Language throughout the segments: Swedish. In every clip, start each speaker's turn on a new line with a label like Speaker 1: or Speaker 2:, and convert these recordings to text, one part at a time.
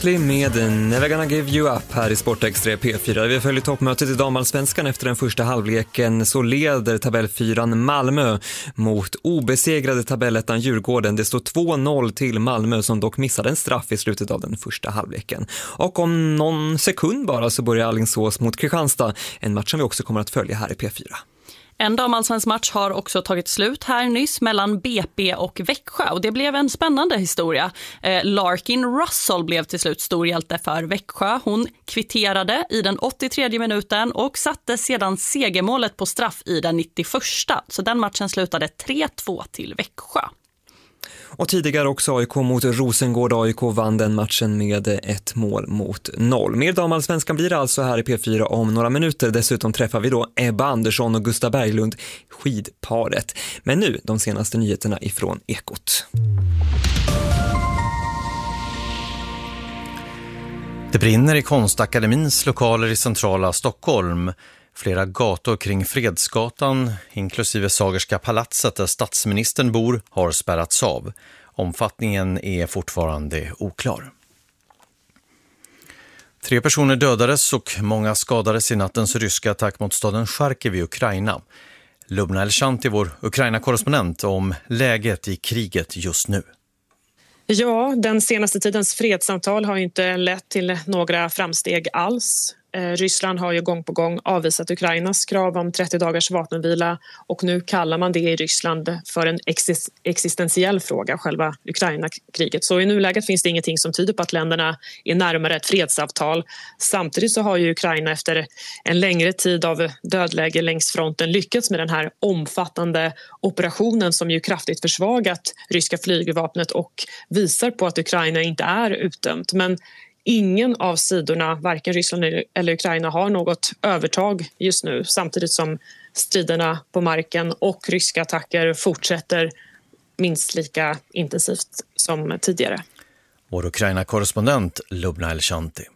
Speaker 1: Beasley med Never Gonna Give You Up här i Sportextra P4. Vi följer toppmötet i damallsvenskan. Efter den första halvleken så leder tabellfyran Malmö mot obesegrade tabellettan Djurgården. Det står 2-0 till Malmö som dock missade en straff i slutet av den första halvleken. Och om någon sekund bara så börjar Alingsås mot Kristianstad. En match som vi också kommer att följa här i P4.
Speaker 2: En damallsvensk match har också tagit slut här nyss mellan BP och Växjö och det blev en spännande historia. Larkin Russell blev till slut storhjälte för Växjö. Hon kvitterade i den 83:e minuten och satte sedan segermålet på straff i den 91:a. Så den matchen slutade 3-2 till Växjö.
Speaker 1: Och tidigare också AIK mot Rosengård. AIK vann den matchen med 1-0. Mer damallsvenskan blir det alltså här i P4 om några minuter. Dessutom träffar vi då Ebba Andersson och Gustav Berglund, skidparet. Men nu de senaste nyheterna ifrån Ekot.
Speaker 3: Det brinner i Konstakademins lokaler i centrala Stockholm. Flera gator kring Fredsgatan, inklusive Sagerska palatset där statsministern bor, har spärrats av. Omfattningen är fortfarande oklar. 3 personer dödades och många skadades i nattens ryska attack mot staden Charkiv i Ukraina. Lubna Elshanti, vår Ukraina-korrespondent, om läget i kriget just nu.
Speaker 4: Ja, den senaste tidens fredssamtal har inte lett till några framsteg alls. Ryssland har ju gång på gång avvisat Ukrainas krav om 30 dagars vapenvila och nu kallar man det i Ryssland för en existentiell fråga, själva Ukraina-kriget. Så i nuläget finns det ingenting som tyder på att länderna är närmare ett fredsavtal. Samtidigt så har ju Ukraina efter en längre tid av dödläge längs fronten lyckats med den här omfattande operationen som ju kraftigt försvagat ryska flygvapnet och visar på att Ukraina inte är utdömt. Men ingen av sidorna, varken Ryssland eller Ukraina, har något övertag just nu samtidigt som striderna på marken och ryska attacker fortsätter minst lika intensivt som tidigare.
Speaker 3: Vår Ukraina-korrespondent Lubna Elshanti.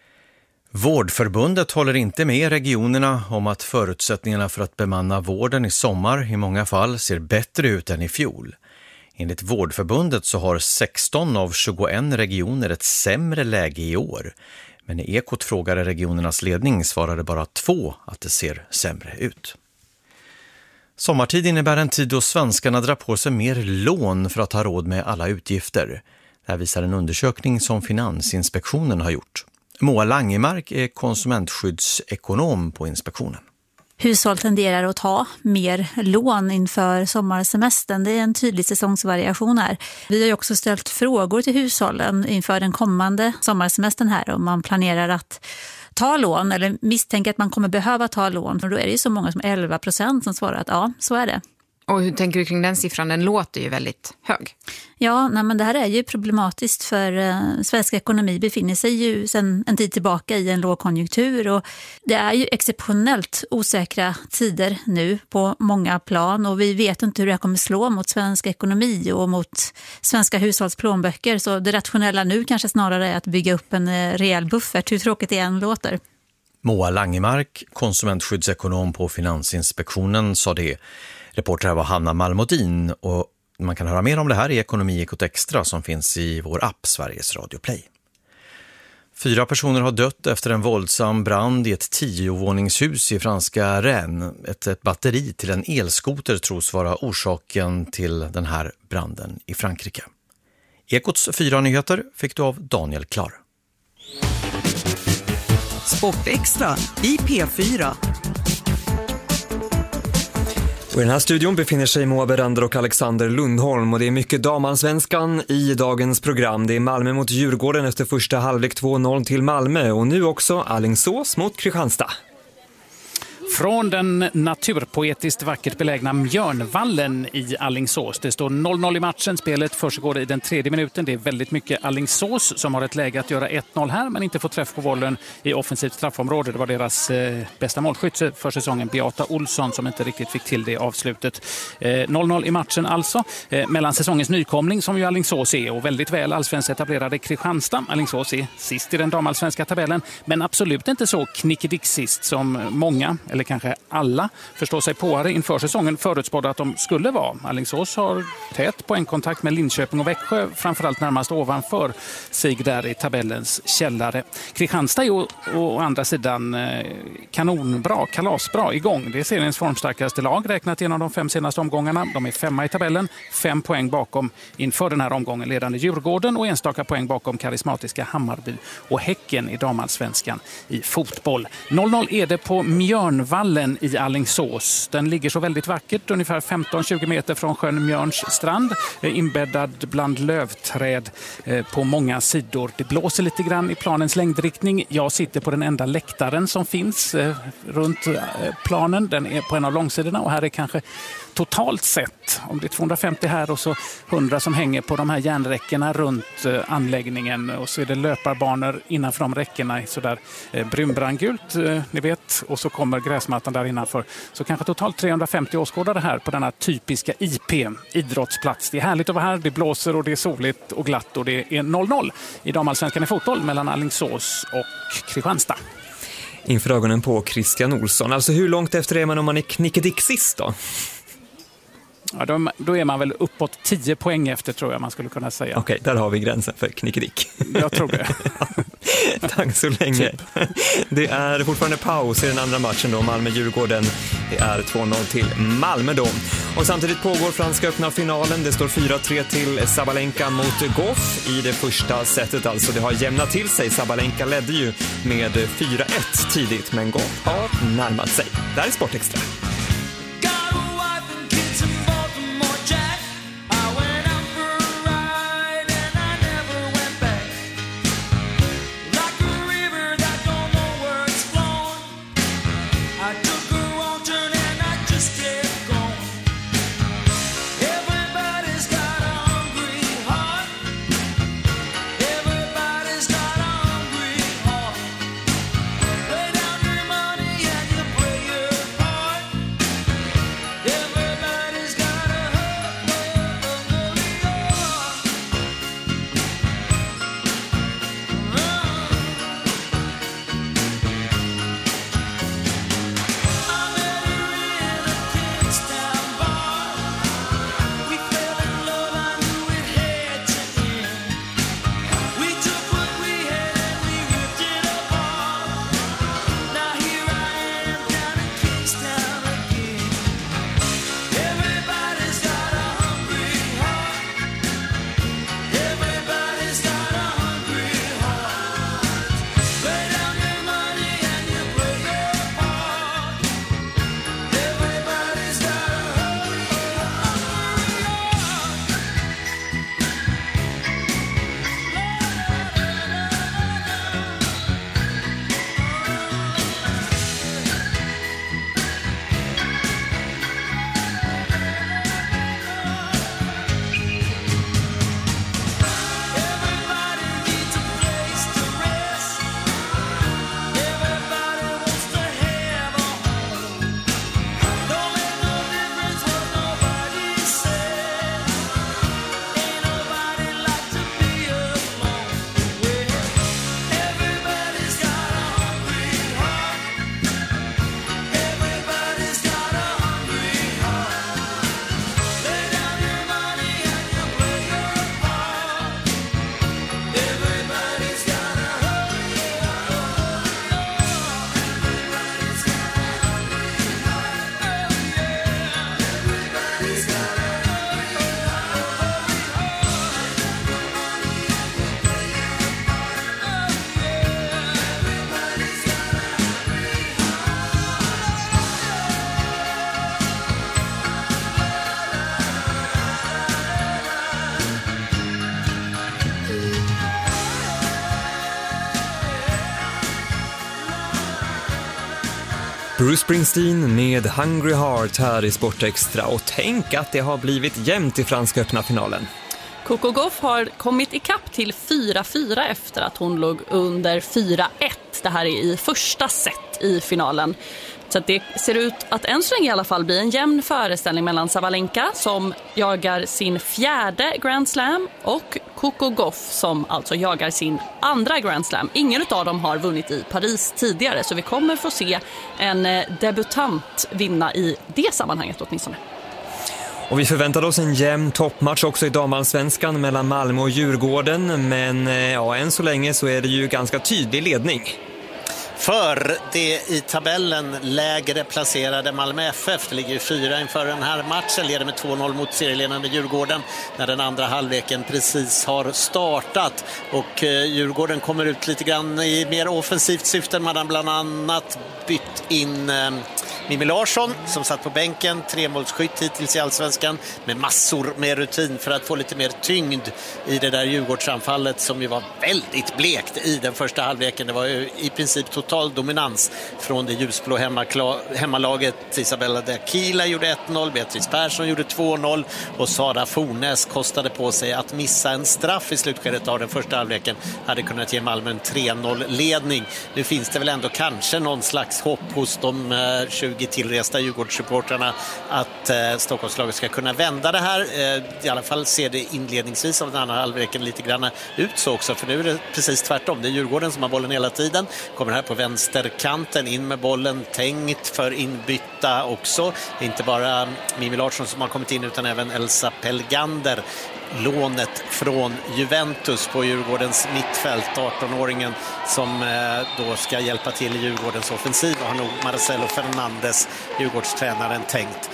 Speaker 3: Vårdförbundet håller inte med regionerna om att förutsättningarna för att bemanna vården i sommar i många fall ser bättre ut än i fjol. Enligt Vårdförbundet så har 16 av 21 regioner ett sämre läge i år. Men i Ekot frågade regionernas ledning svarade bara 2 att det ser sämre ut. Sommartid innebär en tid då svenskarna drar på sig mer lån för att ha råd med alla utgifter. Det här visar en undersökning som Finansinspektionen har gjort. Moa Langemark är konsumentskyddsekonom på inspektionen.
Speaker 5: Hushåll tenderar att ta mer lån inför sommarsemestern. Det är en tydlig säsongsvariation här. Vi har ju också ställt frågor till hushållen inför den kommande sommarsemestern här om man planerar att ta lån eller misstänker att man kommer behöva ta lån. För då är det ju så många som 11% som svarar att ja, så är det.
Speaker 6: Och hur tänker du kring den siffran? Den låter ju väldigt hög.
Speaker 5: Ja, men det här är ju problematiskt för svensk ekonomi befinner sig ju sedan en tid tillbaka i en lågkonjunktur och det är ju exceptionellt osäkra tider nu på många plan och vi vet inte hur det kommer slå mot svensk ekonomi och mot svenska hushållsplånböcker så det rationella nu kanske snarare är att bygga upp en rejäl buffert, hur tråkigt det än låter.
Speaker 3: Moa Langemark, konsumentskyddsekonom på Finansinspektionen, sa det. Reporter här var Hanna Malmodin och man kan höra mer om det här i Ekonomi Ekot Extra som finns i vår app Sveriges Radio Play. 4 personer har dött efter en våldsam brand i ett 10-våningshus i franska Rennes. Ett batteri till en elskoter tros vara orsaken till den här branden i Frankrike. Ekots 4 nyheter fick du av Daniel Klar.
Speaker 7: Sportextra i P4.
Speaker 1: Och i den här studion befinner sig Moa Berander och Alexander Lundholm och det är mycket damallsvenskan i dagens program. Det är Malmö mot Djurgården efter första halvlek 2-0 till Malmö och nu också Alingsås mot Kristianstad.
Speaker 8: Från den naturpoetiskt vackert belägna Mjörnvallen i Alingsås. Det står 0-0 i matchen. Spelet försiggår i den 3:e minuten. Det är väldigt mycket Alingsås som har ett läge att göra 1-0 här men inte får träff på bollen i offensivt straffområde. Det var deras bästa målskytt för säsongen, Beata Olsson, som inte riktigt fick till det avslutet. 0-0 i matchen alltså. Mellan säsongens nykomling som ju Alingsås är och väldigt väl allsvenskt etablerade Kristianstad. Alingsås är sist i den damallsvenska tabellen men absolut inte så knickedick sist som många, eller eller kanske alla förståsigpåare inför säsongen förutspådde att de skulle vara. Alingsås har tät poängkontakt med Linköping och Växjö, framförallt närmast ovanför sig där i tabellens källare. Kristianstad är å andra sidan kanonbra, kalasbra igång. Det är seriens formstarkaste lag räknat genom de 5 senaste omgångarna. De är 5 i tabellen, 5 poäng bakom inför den här omgången ledande Djurgården och enstaka poäng bakom karismatiska Hammarby och Häcken i damallsvenskan i fotboll. 0-0 är det på Mjörnvallen i Alingsås. Den ligger så väldigt vackert, ungefär 15-20 meter från sjön Mjörns strand, inbäddad bland lövträd på många sidor. Det blåser lite grann i planens längdriktning. Jag sitter på den enda läktaren som finns runt planen. Den är på en av långsidorna och här är kanske totalt sett, om det är 250 här och så 100 som hänger på de här järnräckena runt anläggningen, och så är det löparbanor innanför de räckena sådär brunbrandgult, ni vet, och så kommer gräsmattan där innanför. Så kanske totalt 350 åskådare här på denna typiska IP-idrottsplats. Det är härligt att vara här, det blåser och det är soligt och glatt och det är 0-0 i damallsvenskan i fotboll mellan Alingsås och Kristianstad.
Speaker 1: Inför ögonen på Christian Olsson. Alltså hur långt efter är man om man är knickedick sist då?
Speaker 8: Ja, då är man väl uppåt 10 poäng efter, tror jag man skulle kunna säga.
Speaker 1: Okej, där har vi gränsen för knickedick.
Speaker 8: Jag tror det.
Speaker 1: Tack så länge. Det är fortfarande paus i den andra matchen då, Malmö-Djurgården. Det är 2-0 till Malmö då. Och samtidigt pågår franska öppna finalen. Det står 4-3 till Sabalenka mot Goff i det första setet. Alltså det har jämnat till sig. Sabalenka ledde ju med 4-1 tidigt, men Goff har närmat sig. Där är Sportextra. Bruce Springsteen med Hungry Heart här i Sportextra. Och tänk att det har blivit jämnt i franska öppna finalen.
Speaker 2: Coco Gauff har kommit ikapp till 4-4 efter att hon låg under 4-1. Det här är i första set i finalen. Så att det ser ut att än så länge i alla fall bli en jämn föreställning mellan Sabalenka som jagar sin 4:e Grand Slam och Coco Gauff som alltså jagar sin 2:a Grand Slam. Ingen av dem har vunnit i Paris tidigare, så vi kommer få se en debutant vinna i det sammanhanget åtminstone.
Speaker 1: Och vi förväntade oss en jämn toppmatch också i damallsvenskan mellan Malmö och Djurgården, men än så länge så är det ju ganska tydlig ledning.
Speaker 9: För det i tabellen lägre placerade Malmö FF, det ligger ju 4 inför den här matchen, leder med 2-0 mot serieledande Djurgården när den andra halvleken precis har startat. Och Djurgården kommer ut lite grann i mer offensivt syfte. Man har bland annat bytt in Mimmi Larsson som satt på bänken, 3-målsskytt hittills i allsvenskan med massor med rutin för att få lite mer tyngd i det där Djurgårdsanfallet som ju var väldigt blekt i den första halvleken. Det var ju i princip total dominans från det ljusblå hemmalaget. Isabella de Aquila gjorde 1-0, Beatrice Persson gjorde 2-0 och Sara Fornes kostade på sig att missa en straff i slutskedet av den första halvleken. Hade kunnat ge Malmö en 3-0-ledning. Nu finns det väl ändå kanske någon slags hopp hos de 20 tillresta Djurgårdssupportrarna att Stockholmslaget ska kunna vända det här. I alla fall ser det inledningsvis av den andra halvleken lite grann ut så också, för nu är det precis tvärtom. Det är Djurgården som har bollen hela tiden. Kommer här på vänsterkanten, in med bollen, tänkt för inbytta också. Inte bara Mimmi Larsson som har kommit in utan även Elsa Pelgander. Lånet från Juventus på Djurgårdens mittfält, 18-åringen som då ska hjälpa till i Djurgårdens offensiv, och har nog Marcelo Fernandes, Djurgårdstränaren, tänkt.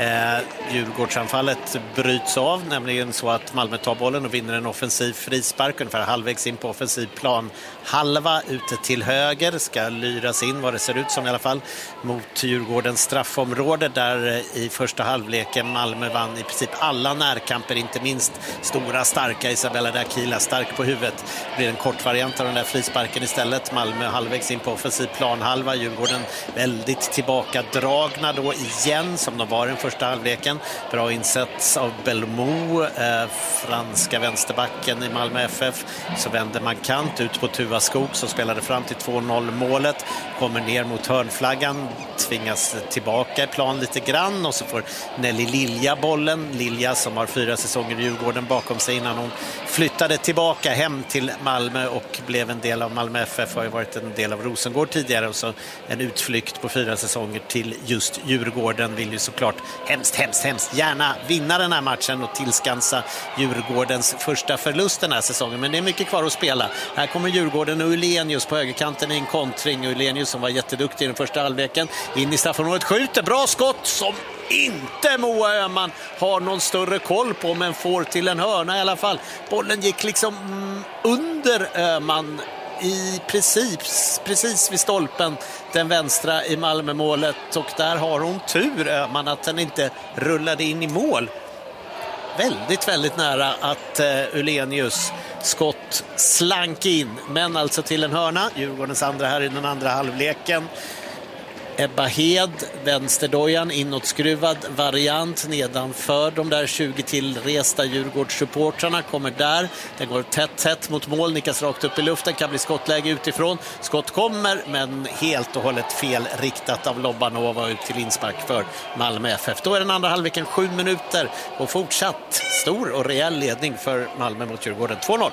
Speaker 9: Djurgårdsanfallet bryts av, nämligen så att Malmö tar bollen och vinner en offensiv frispark ungefär halvvägs in på offensiv plan. Halva ute till höger ska lyras in, vad det ser ut som i alla fall, mot Djurgårdens straffområde där i första halvleken Malmö vann i princip alla närkamper, inte minst stora starka Isabella de Aquila, stark på huvudet. Det blir en kort variant av den där frisparken istället. Malmö halvvägs in på offensiv planhalva. Djurgården väldigt tillbakadragna då igen som de var i den första halvleken. Bra insats av Belmo, franska vänsterbacken i Malmö FF. Så vänder man kant ut på Tuva Skog som spelade fram till 2-0 målet. Kommer ner mot hörnflaggan, tvingas tillbaka i plan lite grann och så får Nelly Lilja bollen. Lilja som har 4 säsonger i Djurgården bakom sig innan hon flyttade tillbaka hem till Malmö och blev en del av Malmö FF, har ju varit en del av Rosengård tidigare, och så en utflykt på 4 säsonger till just Djurgården. Vill ju såklart hemskt gärna vinna den här matchen och tillskansa Djurgårdens första förlust den här säsongen, men det är mycket kvar att spela. Här kommer Djurgården och Ulenius på högerkanten i en kontring. Ulenius som var jätteduktig i den första halvleken, in i straffområdet, skjuter, bra skott som inte Moa Öhman har någon större koll på, men får till en hörna i alla fall. Bollen gick liksom under Öhman i precis vid stolpen, den vänstra i Malmömålet, och där har hon tur Öhman att den inte rullade in i mål. Väldigt nära att Ulenius skott slank in, men alltså till en hörna. Djurgårdens andra här i den andra halvleken. Ebba Hed, vänsterdojan, inåtskruvad variant nedanför de där 20 tillresta Djurgårdssupportrarna, kommer där. Den går tätt mot mål, nickas rakt upp i luften, kan bli skottläge utifrån. Skott kommer, men helt och hållet fel riktat av Lobanova ut till inspark för Malmö FF. Då är den andra halvleken 7 minuter och fortsatt stor och rejäl ledning för Malmö mot Djurgården, 2-0.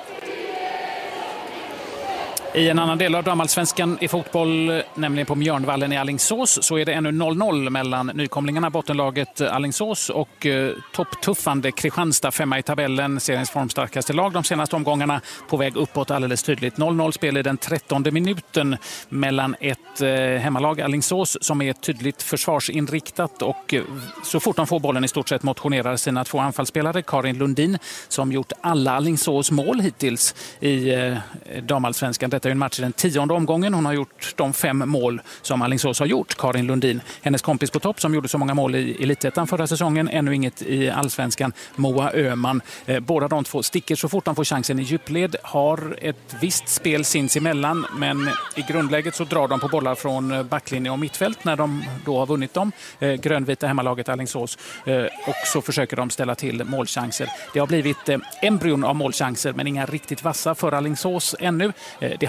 Speaker 8: I en annan del av damallsvenskan i fotboll, nämligen på Mjörnvallen i Alingsås, så är det ännu 0-0 mellan nykomlingarna, bottenlaget Alingsås, och topptuffande Kristianstad, 5 i tabellen, seriens formstarkaste lag de senaste omgångarna, på väg uppåt alldeles tydligt. 0-0 spel i den 13:e minuten mellan ett hemmalag, Alingsås, som är tydligt försvarsinriktat och så fort de får bollen i stort sett motionerar sina 2 anfallsspelare. Karin Lundin, som gjort alla Alingsås mål hittills i damallsvenskan. Detta är en match i den 10:e omgången. Hon har gjort de 5 mål som Alingsås har gjort, Karin Lundin. Hennes kompis på topp som gjorde så många mål i Elitettan förra säsongen, ännu inget i allsvenskan, Moa Öhman. Båda de 2 sticker så fort de får chansen i djupled, har ett visst spel sinsemellan, men i grundläget så drar de på bollar från backlinje och mittfält när de då har vunnit dem, grönvita hemmalaget Alingsås, och så försöker de ställa till målchanser. Det har blivit embryon av målchanser, men inga riktigt vassa för Alingsås ännu. Det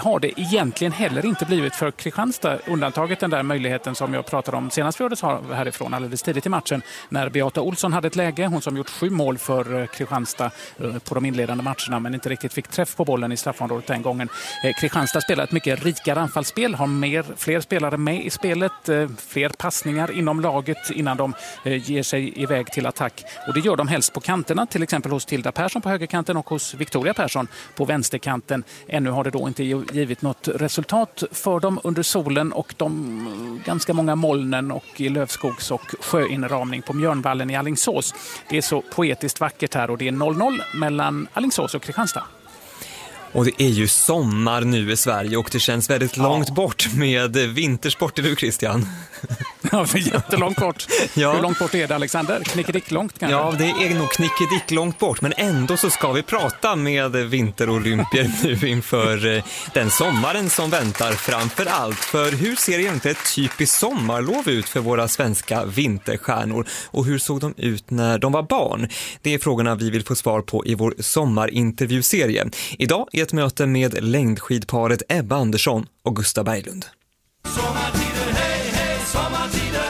Speaker 8: har det egentligen heller inte blivit för Kristianstad, undantaget den där möjligheten som jag pratade om senast vi hördes härifrån alldeles tidigt i matchen när Beata Olsson hade ett läge, hon som gjort 7 mål för Kristianstad på de inledande matcherna men inte riktigt fick träff på bollen i straffområdet den gången. Kristianstad spelar ett mycket rikare anfallsspel, har fler spelare med i spelet, fler passningar inom laget innan de ger sig iväg till attack. Och det gör de helst på kanterna, till exempel hos Tilda Persson på högerkanten och hos Victoria Persson på vänsterkanten. Ännu har det då inte givit något resultat för dem under solen och de ganska många molnen och i lövskogs- och sjöinramning på Mjörnvallen i Alingsås. Det är så poetiskt vackert här och det är 0-0 mellan Alingsås och Kristianstad.
Speaker 1: Och det är ju sommar nu i Sverige och det känns väldigt långt bort med vintersport, eller hur Christian?
Speaker 8: Ja, jättelångt bort. Ja. Hur långt bort är det, Alexander? Knickedick långt kanske?
Speaker 1: Ja, det är nog knickedick långt bort, men ändå så ska vi prata med vinterolympier nu inför den sommaren som väntar framför allt. För hur ser egentligen ett typiskt sommarlov ut för våra svenska vinterstjärnor? Och hur såg de ut när de var barn? Det är frågorna vi vill få svar på i vår sommarintervjuserie. Idag är ett möte med längdskidparet Ebba Andersson och Gustav Berglund.
Speaker 10: Sommartider, hej, hej, sommartider.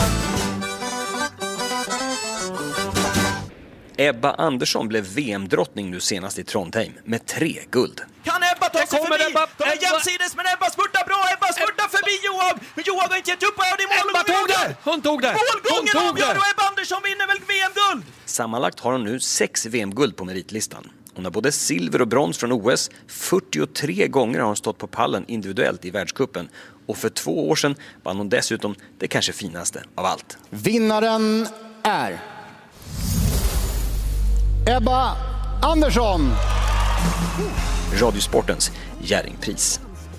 Speaker 11: Ebba Andersson blev VM-drottning nu senast i Trondheim med 3 guld.
Speaker 10: Kan Ebba ta sig förbi?
Speaker 8: Ebba.
Speaker 10: Det är jämsides, men Ebba spurtar bra. Ebba spurtar förbi Johan. Men Johan har inte gett upp. Det är mål.
Speaker 8: Ebba tog det! Hon tog det!
Speaker 10: Målgången avgör och Ebba Andersson vinner väl VM-guld?
Speaker 11: Sammanlagt har hon nu 6 VM-guld på meritlistan. Hon har både silver och brons från OS. 43 gånger har hon stått på pallen individuellt i världscupen. Och för 2 år sedan vann hon dessutom det kanske finaste av allt.
Speaker 12: Vinnaren är Ebba Andersson.
Speaker 11: Radiosportens Jerringpris.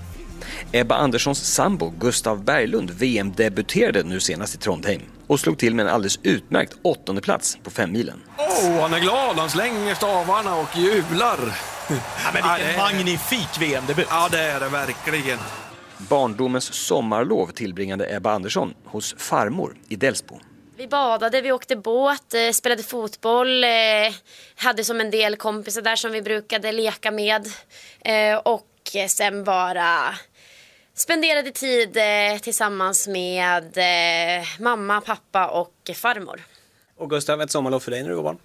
Speaker 11: Ebba Anderssons sambo Gustav Berglund VM-debuterade nu senast i Trondheim och slog till med en alldeles utmärkt 8:e plats på 5-milen.
Speaker 13: Han är glad, han slänger stavarna och jublar.
Speaker 10: Ja, men vilken magnifik VM-debut.
Speaker 13: Ja, det är det verkligen.
Speaker 11: Barndomens sommarlov tillbringade Ebba Andersson hos farmor i Delsbo.
Speaker 14: Vi badade, vi åkte båt, spelade fotboll, hade som en del kompisar där som vi brukade leka med och sen bara spenderade tid tillsammans med mamma, pappa och farmor.
Speaker 15: Och Gustav, ett sommarlov för dig när du var barn?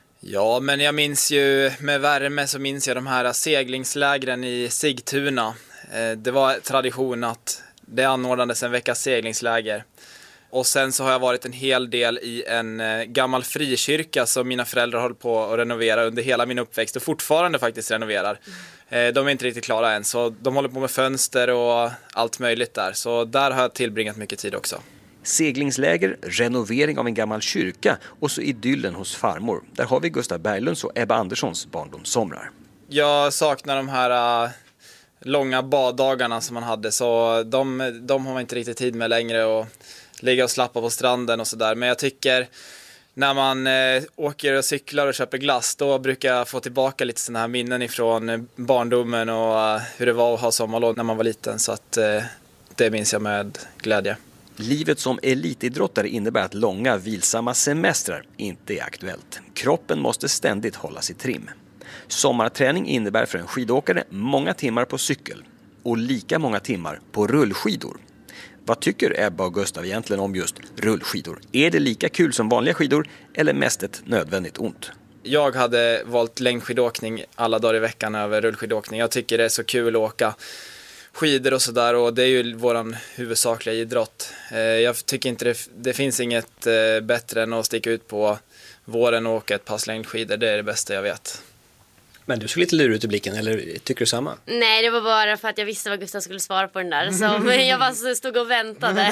Speaker 16: Ja, men jag minns ju med värme så minns jag de här seglingslägren i Sigtuna. Det var tradition att det anordnades en veckas seglingsläger. Och sen så har jag varit en hel del i en gammal frikyrka som mina föräldrar håller på att renovera under hela min uppväxt och fortfarande faktiskt renoverar. De är inte riktigt klara än, så de håller på med fönster och allt möjligt där. Så där har jag tillbringat mycket tid också.
Speaker 11: Seglingsläger, renovering av en gammal kyrka och så idyllen hos farmor. Där har vi Gustav Berglunds och Ebba Anderssons barndomssomrar.
Speaker 16: Jag saknar de här långa baddagarna som man hade, så de har man inte riktigt tid med längre och ligga och slappa på stranden och sådär. Men jag tycker när man åker och cyklar och köper glass, då brukar jag få tillbaka lite sådana här minnen ifrån barndomen och hur det var att ha sommarlov när man var liten. Så att det minns jag med glädje.
Speaker 11: Livet som elitidrottare innebär att långa, vilsamma semestrar inte är aktuellt. Kroppen måste ständigt hållas i trim. Sommarträning innebär för en skidåkare många timmar på cykel och lika många timmar på rullskidor. Vad tycker Ebba och Gustav egentligen om just rullskidor? Är det lika kul som vanliga skidor eller mest ett nödvändigt ont?
Speaker 16: Jag hade valt längdskidåkning alla dagar i veckan över rullskidåkning. Jag tycker det är så kul att åka skidor och sådär, och det är ju våran huvudsakliga idrott. Jag tycker inte det finns inget bättre än att sticka ut på våren och åka ett pass längdskidor. Det är det bästa jag vet.
Speaker 15: Men du såg lite lur ut i blicken, eller tycker du samma?
Speaker 14: Nej, det var bara för att jag visste vad Gustav skulle svara på den där. Så jag bara stod och väntade.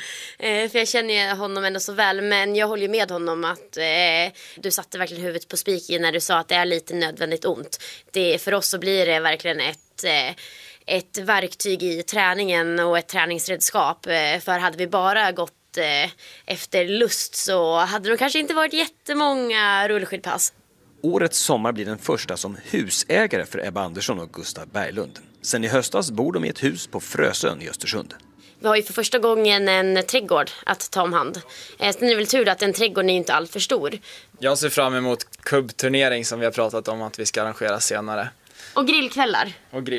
Speaker 14: För jag känner ju honom ändå så väl. Men jag håller ju med honom att du satte verkligen huvudet på spiken när du sa att det är lite nödvändigt ont. För oss så blir det verkligen ett verktyg i träningen och ett träningsredskap. För hade vi bara gått efter lust så hade det kanske inte varit jättemånga rullskidpass.
Speaker 11: Årets sommar blir den första som husägare för Ebba Andersson och Gustav Berglund. Sen i höstas bor de i ett hus på Frösön i Östersund.
Speaker 14: Vi har ju för första gången en trädgård att ta om hand. Sen är det väl tur att en trädgård är inte allt för stor.
Speaker 16: Jag ser fram emot kubbturnering som vi har pratat om att vi ska arrangera senare.
Speaker 14: Och grillkvällar.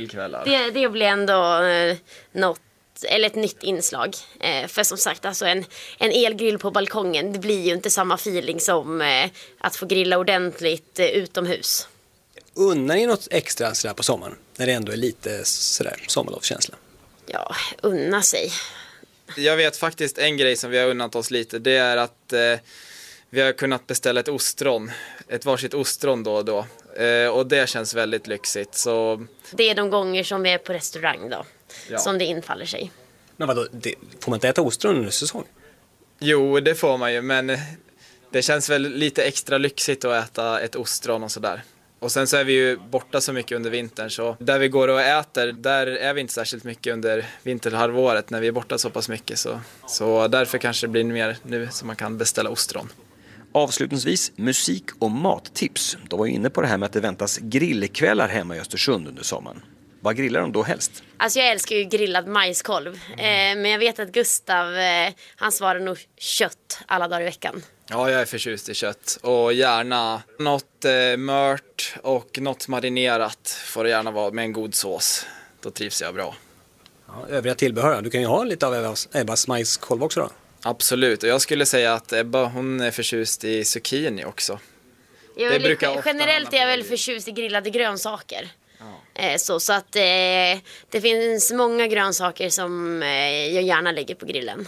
Speaker 14: Det blir ändå något, eller ett nytt inslag. För som sagt, alltså en elgrill på balkongen, det blir ju inte samma feeling som att få grilla ordentligt utomhus.
Speaker 15: Unnar ni något extra sådär på sommaren? När det ändå är lite sådär sommarlovskänsla?
Speaker 14: Ja, unna sig.
Speaker 16: Jag vet faktiskt en grej som vi har unnat oss lite. Det är att vi har kunnat beställa ett varsitt ostron då och då. Och det känns väldigt lyxigt. Så...
Speaker 14: Det är de gånger som vi är på restaurang då.
Speaker 16: Ja.
Speaker 14: Som det infaller sig.
Speaker 15: Men vadå, får man inte äta ostron under säsong?
Speaker 16: Jo, det får man ju. Men det känns väl lite extra lyxigt att äta ett ostron och sådär. Och sen så är vi ju borta så mycket under vintern, så där vi går och äter, där är vi inte särskilt mycket under vinterhalvåret när vi är borta så pass mycket. Så därför kanske det blir mer nu som man kan beställa ostron.
Speaker 11: Avslutningsvis musik- och mattips. Då var ju inne på det här med att det väntas grillkvällar hemma i Östersund under sommaren. Vad grillar de då helst?
Speaker 14: Alltså jag älskar ju grillad majskolv. Men jag vet att Gustav, han svarar nog kött alla dagar i veckan.
Speaker 16: Ja, jag är förtjust i kött. Och gärna något mört och något marinerat får det gärna vara med en god sås. Då trivs jag bra.
Speaker 15: Ja, övriga tillbehör, du kan ju ha lite av Ebbas majskolv också då.
Speaker 16: Absolut, och jag skulle säga att Ebba, hon är förtjust i zucchini också.
Speaker 14: Generellt är jag väl förtjust i grillade grönsaker. Ja. Så att det finns många grönsaker som jag gärna lägger på grillen.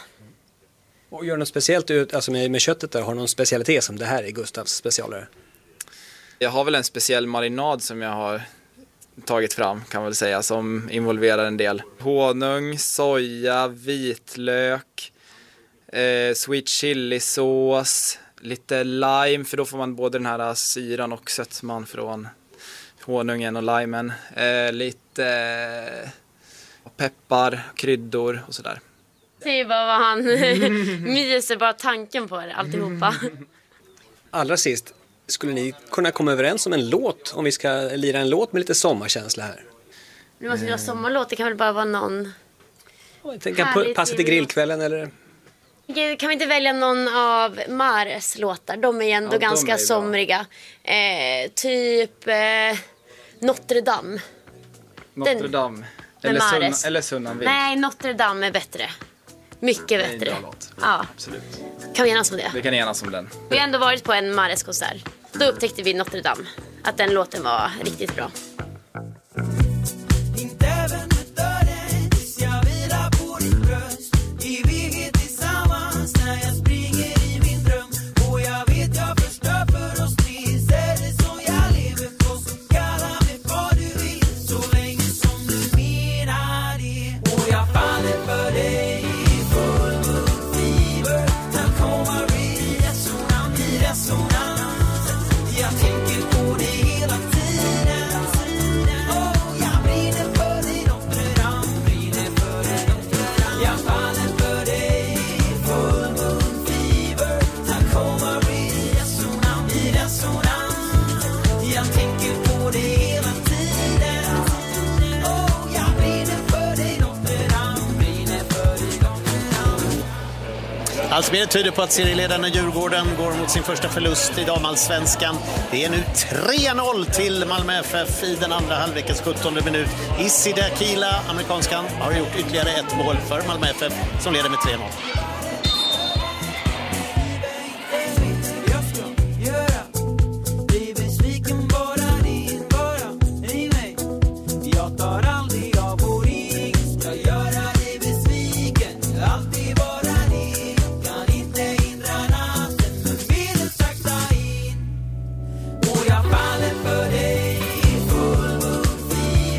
Speaker 15: Och gör något speciellt alltså med köttet där, har någon specialitet som det här är Gustavs specialare?
Speaker 16: Jag har väl en speciell marinad som jag har tagit fram, kan man väl säga, som involverar en del honung, soja, vitlök, sweet chili-sås, lite lime, för då får man både den här syran och sötman från honungen och limen, lite peppar, kryddor och sådär.
Speaker 14: Det är bara vad han myser, bara tanken på det, alltihopa.
Speaker 15: Allra sist, skulle ni kunna komma överens om en låt, om vi ska lira en låt med lite sommarkänsla här?
Speaker 14: Nu måste det vara sommarlåt, det kan väl bara vara någon...
Speaker 15: Jag tänker passa till grillkvällen eller...
Speaker 14: Kan vi inte välja någon av Mares låtar? De är ju ändå ganska somriga. Typ Notre Dame.
Speaker 16: Notre Dame. Eller Sunnan Vind.
Speaker 14: Nej, Notre Dame är bättre. Mycket bättre.
Speaker 16: Det är en bra låt.
Speaker 14: Ja.
Speaker 16: Absolut.
Speaker 14: Kan vi enas om det?
Speaker 16: Vi kan enas om den.
Speaker 14: Vi har ändå varit på en Mares konsert. Då upptäckte vi Notre Dame. Att den låten var riktigt bra.
Speaker 9: Allspelet tyder på att serieledarna Djurgården går mot sin första förlust i damallsvenskan. Det är nu 3-0 till Malmö FF i den andra halvveckans 17:e minut. Issida Kila, amerikanskan, har gjort ytterligare ett mål för Malmö FF som leder med 3-0.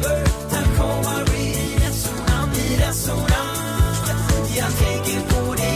Speaker 17: Jag tänker på det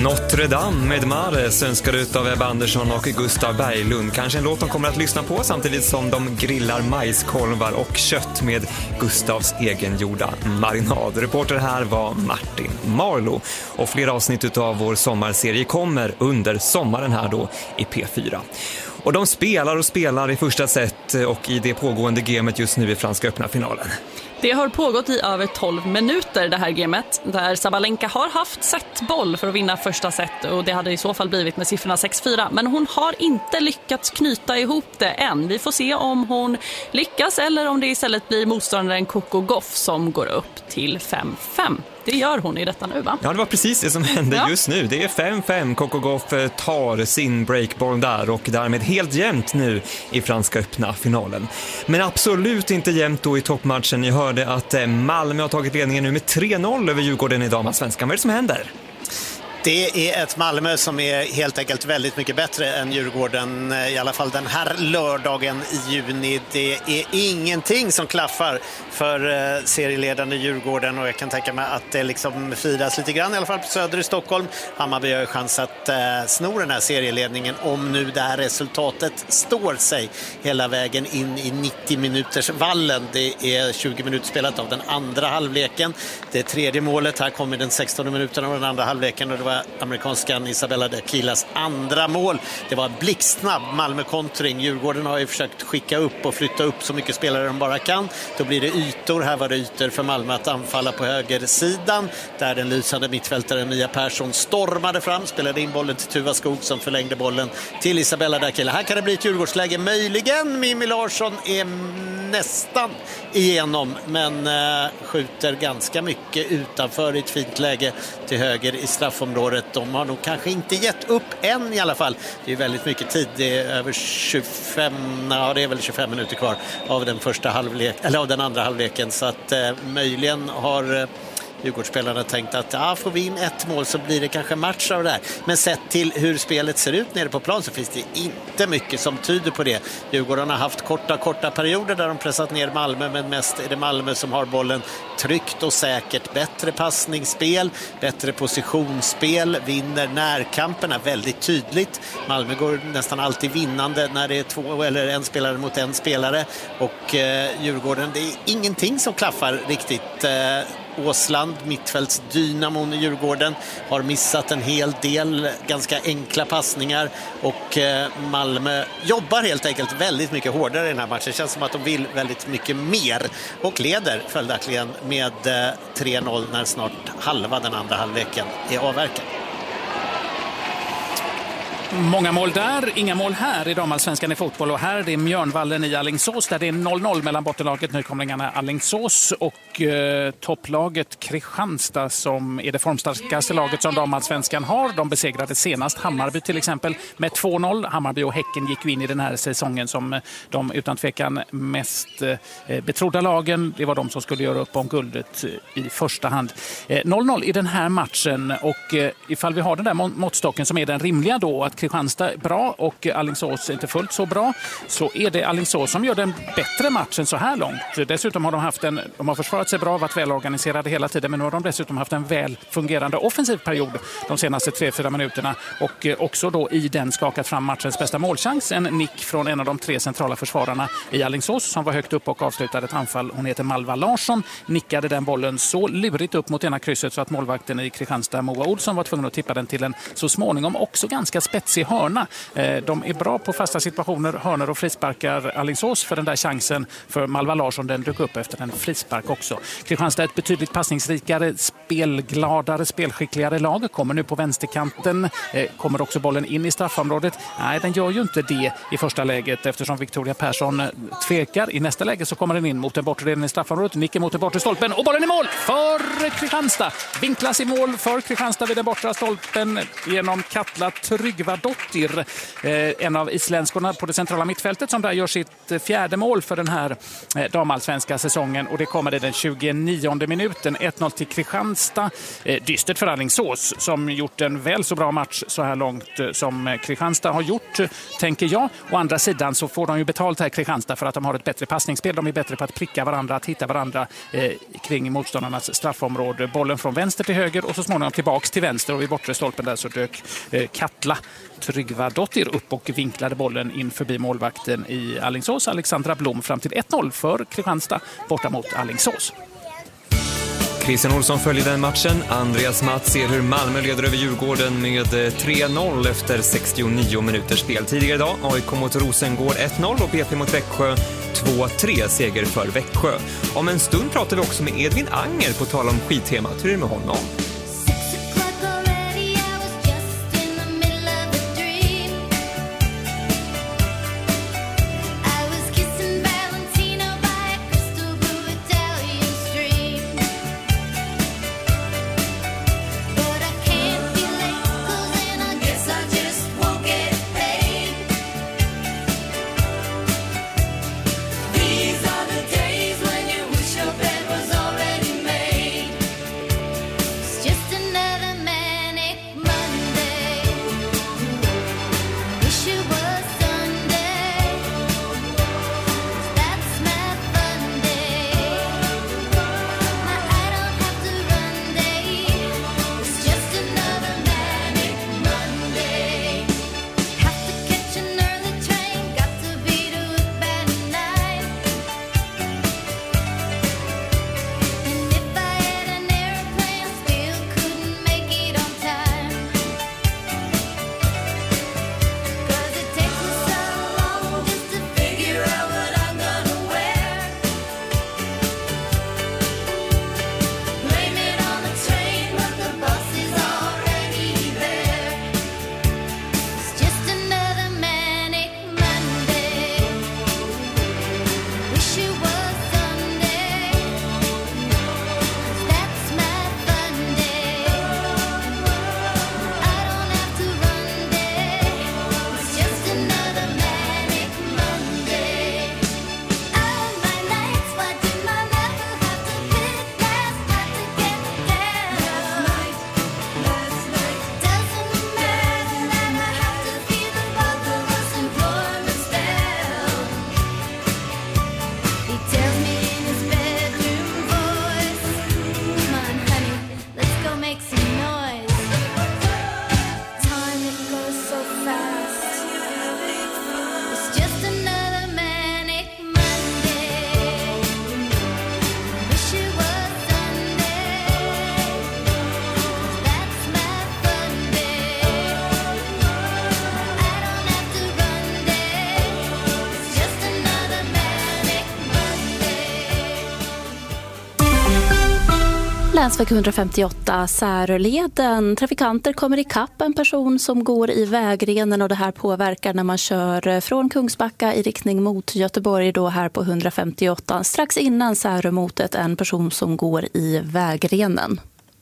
Speaker 1: Notre Dame med Mares önskar ut av Ebba Andersson och Gustav Berglund. Kanske en låt de kommer att lyssna på samtidigt som de grillar majskolvar och kött med Gustavs egengjorda marinad. Reporter här var Martin Marlo. Och flera avsnitt av vår sommarserie kommer under sommaren här då i P4. Och de spelar i första set och i det pågående gamet just nu i Franska öppna finalen.
Speaker 2: Det har pågått i över 12 minuter det här gamet, där Sabalenka har haft setboll för att vinna första set, och det hade i så fall blivit med siffrorna 6-4, men hon har inte lyckats knyta ihop det än. Vi får se om hon lyckas eller om det istället blir motståndaren Coco Gauff som går upp till 5-5. Det gör hon i detta nu, va?
Speaker 1: Ja, det var precis det som hände just nu. Det är 5-5. Coco Gauff tar sin breakboll där och därmed helt jämnt nu i Franska öppna finalen. Men absolut inte jämnt då i toppmatchen. Ni hörde att Malmö har tagit ledningen nu med 3-0 över Djurgården i damallsvenskan. Vad är det som händer?
Speaker 9: Det är ett Malmö som är helt enkelt väldigt mycket bättre än Djurgården, i alla fall den här lördagen i juni. Det är ingenting som klaffar för serieledande Djurgården, och jag kan tänka mig att det liksom firas lite grann, i alla fall på söder i Stockholm. Hammarby har chans att sno den här serieledningen om nu det här resultatet står sig hela vägen in i 90 minuters vallen. Det är 20 minuter spelat av den andra halvleken. Det tredje målet här kommer den 16 minuten av den andra halvleken, och det var amerikanskan Isabella Daquilas andra mål. Det var blixtsnabb Malmö-kontring. Djurgården har ju försökt skicka upp och flytta upp så mycket spelare de bara kan. Då blir det ytor. Här var det ytor för Malmö att anfalla på högersidan, där den lysande mittfältaren Mia Persson stormade fram, spelade in bollen till Tuva Skog som förlängde bollen till Isabella Daquila. Här kan det bli ett Djurgårdsläge möjligen. Mimmi Larsson är nästan igenom, men skjuter ganska mycket utanför i ett fint läge till höger i straffområdet. De har nog kanske inte gett upp än i alla fall. Det är väldigt mycket tid. Det är över 25, det är väl 25 minuter kvar av den första halvlek, eller av den andra halvleken, så att möjligen har Djurgårdsspelarna tänkt att får vi in ett mål så blir det kanske match av det här. Men sett till hur spelet ser ut nere på plan så finns det inte mycket som tyder på det. Djurgården har haft korta perioder där de pressat ner Malmö, men mest är det Malmö som har bollen tryggt och säkert. Bättre passningsspel, bättre positionsspel, vinner närkamperna väldigt tydligt. Malmö går nästan alltid vinnande när det är två eller en spelare mot en spelare, och Djurgården, det är ingenting som klaffar riktigt. Åsland, mittfältsdynamon i Djurgården, har missat en hel del ganska enkla passningar, och Malmö jobbar helt enkelt väldigt mycket hårdare i den här matchen. Det känns som att de vill väldigt mycket mer och leder följaktligen med 3-0 när snart halva den andra halvleken är avverkad.
Speaker 8: Många mål där, inga mål här i damallsvenskan i fotboll, och här är det Mjörnvallen i Alingsås där det är 0-0 mellan bottenlaget nykomlingarna Alingsås och topplaget Kristianstad, som är det formstarkaste laget som damallsvenskan har. De besegrade senast Hammarby till exempel med 2-0. Hammarby och Häcken gick in i den här säsongen som de utan tvekan mest betrodda lagen. Det var de som skulle göra upp om guldet i första hand. 0-0 i den här matchen, och ifall vi har den där måttstocken som är den rimliga då, att Kristianstad är bra och Alingsås inte fullt så bra, så är det Alingsås som gör den bättre matchen så här långt. Dessutom har de har försvarat sig bra, varit välorganiserade hela tiden, men nu har de dessutom haft en väl fungerande offensiv period de senaste 3-4 minuterna, och också då i den skakat fram matchens bästa målchans, en nick från en av de 3 centrala försvararna i Alingsås som var högt upp och avslutade ett anfall. Hon heter Malva Larsson, nickade den bollen så lurigt upp mot ena krysset så att målvakten i Kristianstad, Moa Olsson, var tvungen att tippa den till en så småningom också ganska spetsig hörna. De är bra på fasta situationer, hörnor och frisparkar Alingsås, för den där chansen för Malva Larsson, den dök upp efter en frispark också. Kristianstad är ett betydligt passningsrikare, spelgladare, spelskickligare lag, kommer nu på vänsterkanten, kommer också bollen in i straffområdet. Nej, den gör ju inte det i första läget eftersom Victoria Persson tvekar. I nästa läge så kommer den in mot den bortre delen i straffområdet, nickar mot den bortre stolpen och bollen i mål för Kristianstad. Vinklas i mål för Kristianstad vid den bortre stolpen genom Katla Tryggvad Tryggvadottir, en av isländskorna på det centrala mittfältet som där gör sitt fjärde mål för den här damallsvenska säsongen, och det kommer i den 29:e minuten. 1-0 till Kristianstad. Dystert för Alingsås som gjort en väl så bra match så här långt som Kristianstad har gjort, tänker jag. Å andra sidan så får de ju betalt här Kristianstad för att de har ett bättre passningsspel. De är bättre på att pricka varandra, att hitta varandra kring motståndarnas straffområde. Bollen från vänster till höger och så småningom tillbaks till vänster, och vid bortre stolpen där så dök Katla Tryggvadottir upp och vinklade bollen in förbi målvakten i Alingsås, Alexandra Blom, fram till 1-0 för Kristianstad borta mot Alingsås.
Speaker 1: Christian Olsson följer den matchen. Andreas Matt ser hur Malmö leder över Djurgården med 3-0 efter 69 minuters spel. Tidigare idag AIK mot Rosengård 1-0 och BP mot Växjö 2-3 seger för Växjö. Om en stund pratar vi också med Edvin Anger på tal om skittemat. Hur är det med honom?
Speaker 17: Länsväg 158, Säröleden. Trafikanter kommer i kapp en person som går i vägrenen, och det här påverkar när man kör från Kungsbacka i riktning mot Göteborg då här på 158. Strax innan Särömotet en person som går i vägrenen.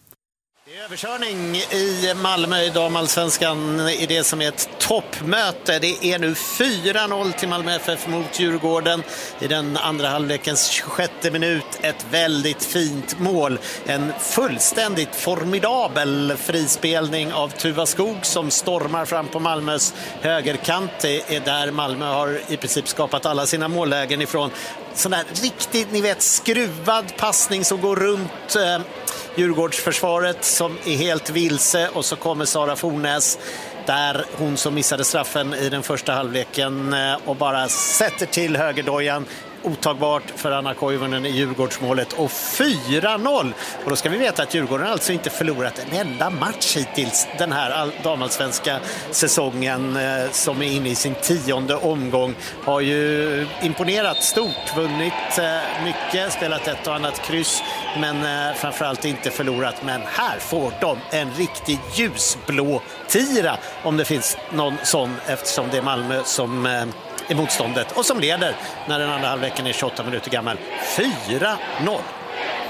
Speaker 9: Överkörning i Malmö i damallsvenskan i det som är ett toppmöte. Det är nu 4-0 till Malmö FF mot Djurgården i den andra halvlekens 26:e minut. Ett väldigt fint mål. En fullständigt formidabel frispelning av Tuva Skog som stormar fram på Malmös högerkant. Det är där Malmö har i princip skapat alla sina mållägen ifrån. Sån där riktigt, ni vet, skruvad passning som går runt Djurgårdsförsvaret som är helt vilse, och så kommer Sara Fornäs där, hon som missade straffen i den första halvleken, och bara sätter till högerdojan. Otagbart för Anna Koivunen i Djurgårdsmålet, och 4-0. Och då ska vi veta att Djurgården alltså inte förlorat en enda match hittills den här damallsvenska säsongen, som är inne i sin 10:e omgång. Har ju imponerat stort, vunnit mycket, spelat ett och annat kryss, men framförallt inte förlorat. Men här får de en riktig ljusblå tira, om det finns någon sån, eftersom det är Malmö som i motståndet och som leder när den andra halvleken är 28 minuter gammal. 4-0.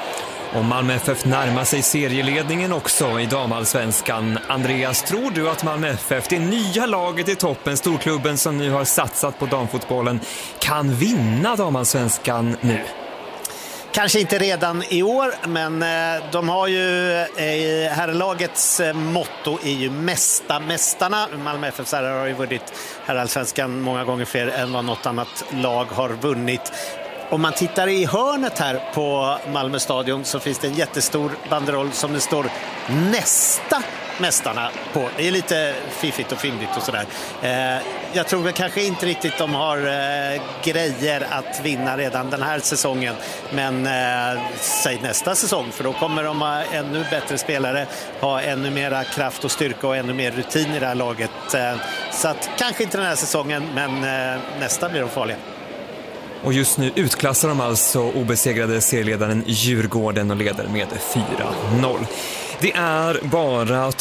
Speaker 1: Och Malmö FF närmar sig serieledningen också i damallsvenskan. Andreas, tror du att Malmö FF, det nya laget i toppen, storklubben som nu har satsat på damfotbollen, kan vinna damallsvenskan nu?
Speaker 9: Kanske inte redan i år, men de har ju herrlagets motto är ju mästarna. Malmö FF har ju vunnit herrallsvenskan många gånger fler än vad något annat lag har vunnit. Om man tittar i hörnet här på Malmö stadion så finns det en jättestor banderoll som det står nästa mästarna på. Det är lite fiffigt och fyndigt och sådär. Jag tror väl kanske inte riktigt de har grejer att vinna redan den här säsongen. Men säg nästa säsong, för då kommer de ha ännu bättre spelare, ha ännu mera kraft och styrka och ännu mer rutin i det här laget. Så att kanske inte den här säsongen, men nästa blir de farliga.
Speaker 1: Och just nu utklassar de alltså obesegrade serieledaren Djurgården och leder med 4-0. Det är bara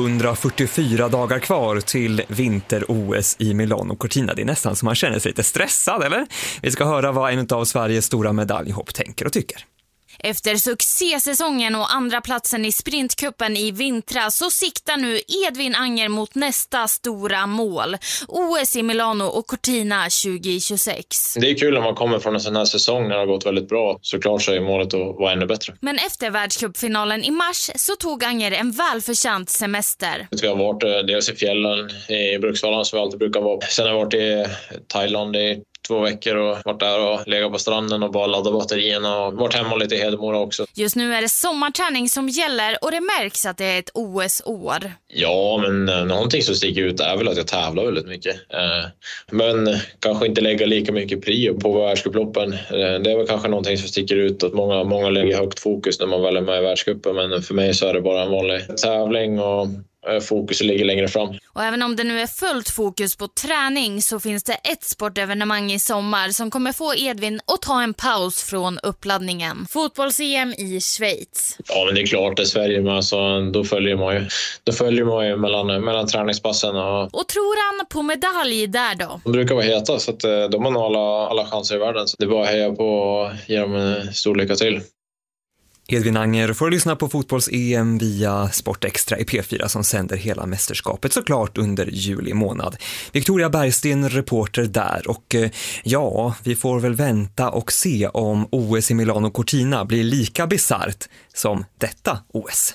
Speaker 1: 244 dagar kvar till vinter-OS i Milano Cortina. Det är nästan som man känner sig lite stressad, eller? Vi ska höra vad en av Sveriges stora medaljhopp tänker och tycker.
Speaker 18: Efter succésäsongen och andra platsen i sprintkuppen i vintras så siktar nu Edvin Anger mot nästa stora mål. OS i Milano och Cortina 2026.
Speaker 19: Det är kul när man kommer från en sån här säsong när det har gått väldigt bra. Såklart så är målet att vara ännu bättre.
Speaker 18: Men efter världscupfinalen i mars så tog Anger en välförtjänt semester.
Speaker 19: Vi har varit dels i fjällen i Bruksvallen som vi alltid brukar vara. Sen har jag varit i Thailand i 2 veckor och varit där och legat på stranden och bara laddat batterierna och varit hemma lite i Hedemora också.
Speaker 18: Just nu är det sommarträning som gäller och det märks att det är ett OS-år.
Speaker 19: Ja, men någonting som sticker ut är väl att jag tävlar väldigt mycket. Men kanske inte lägga lika mycket prio på världscuploppen. Det är väl kanske någonting som sticker ut att många lägger högt fokus när man väl är med i världscupen. Men för mig så är det bara en vanlig tävling och fokus ligger längre fram.
Speaker 18: Och även om det nu är fullt fokus på träning så finns det ett sportevenemang i sommar som kommer få Edvin att ta en paus från uppladdningen. Fotbolls-EM i Schweiz.
Speaker 19: Ja, men det är klart, det är Sverige med, så då följer man ju mellan träningspassen.
Speaker 18: Och tror han på medalj där då?
Speaker 19: De brukar vara heta, så att de har nog alla chanser i världen. Så det är bara att heja på och ge dem en stor lycka till.
Speaker 1: Edvin Anger får lyssna på fotbolls-EM via Sport Extra i P4 som sänder hela mästerskapet såklart under juli månad. Victoria Bergsten, reporter där, och ja, vi får väl vänta och se om OS i Milano Cortina blir lika bizarrt som detta OS.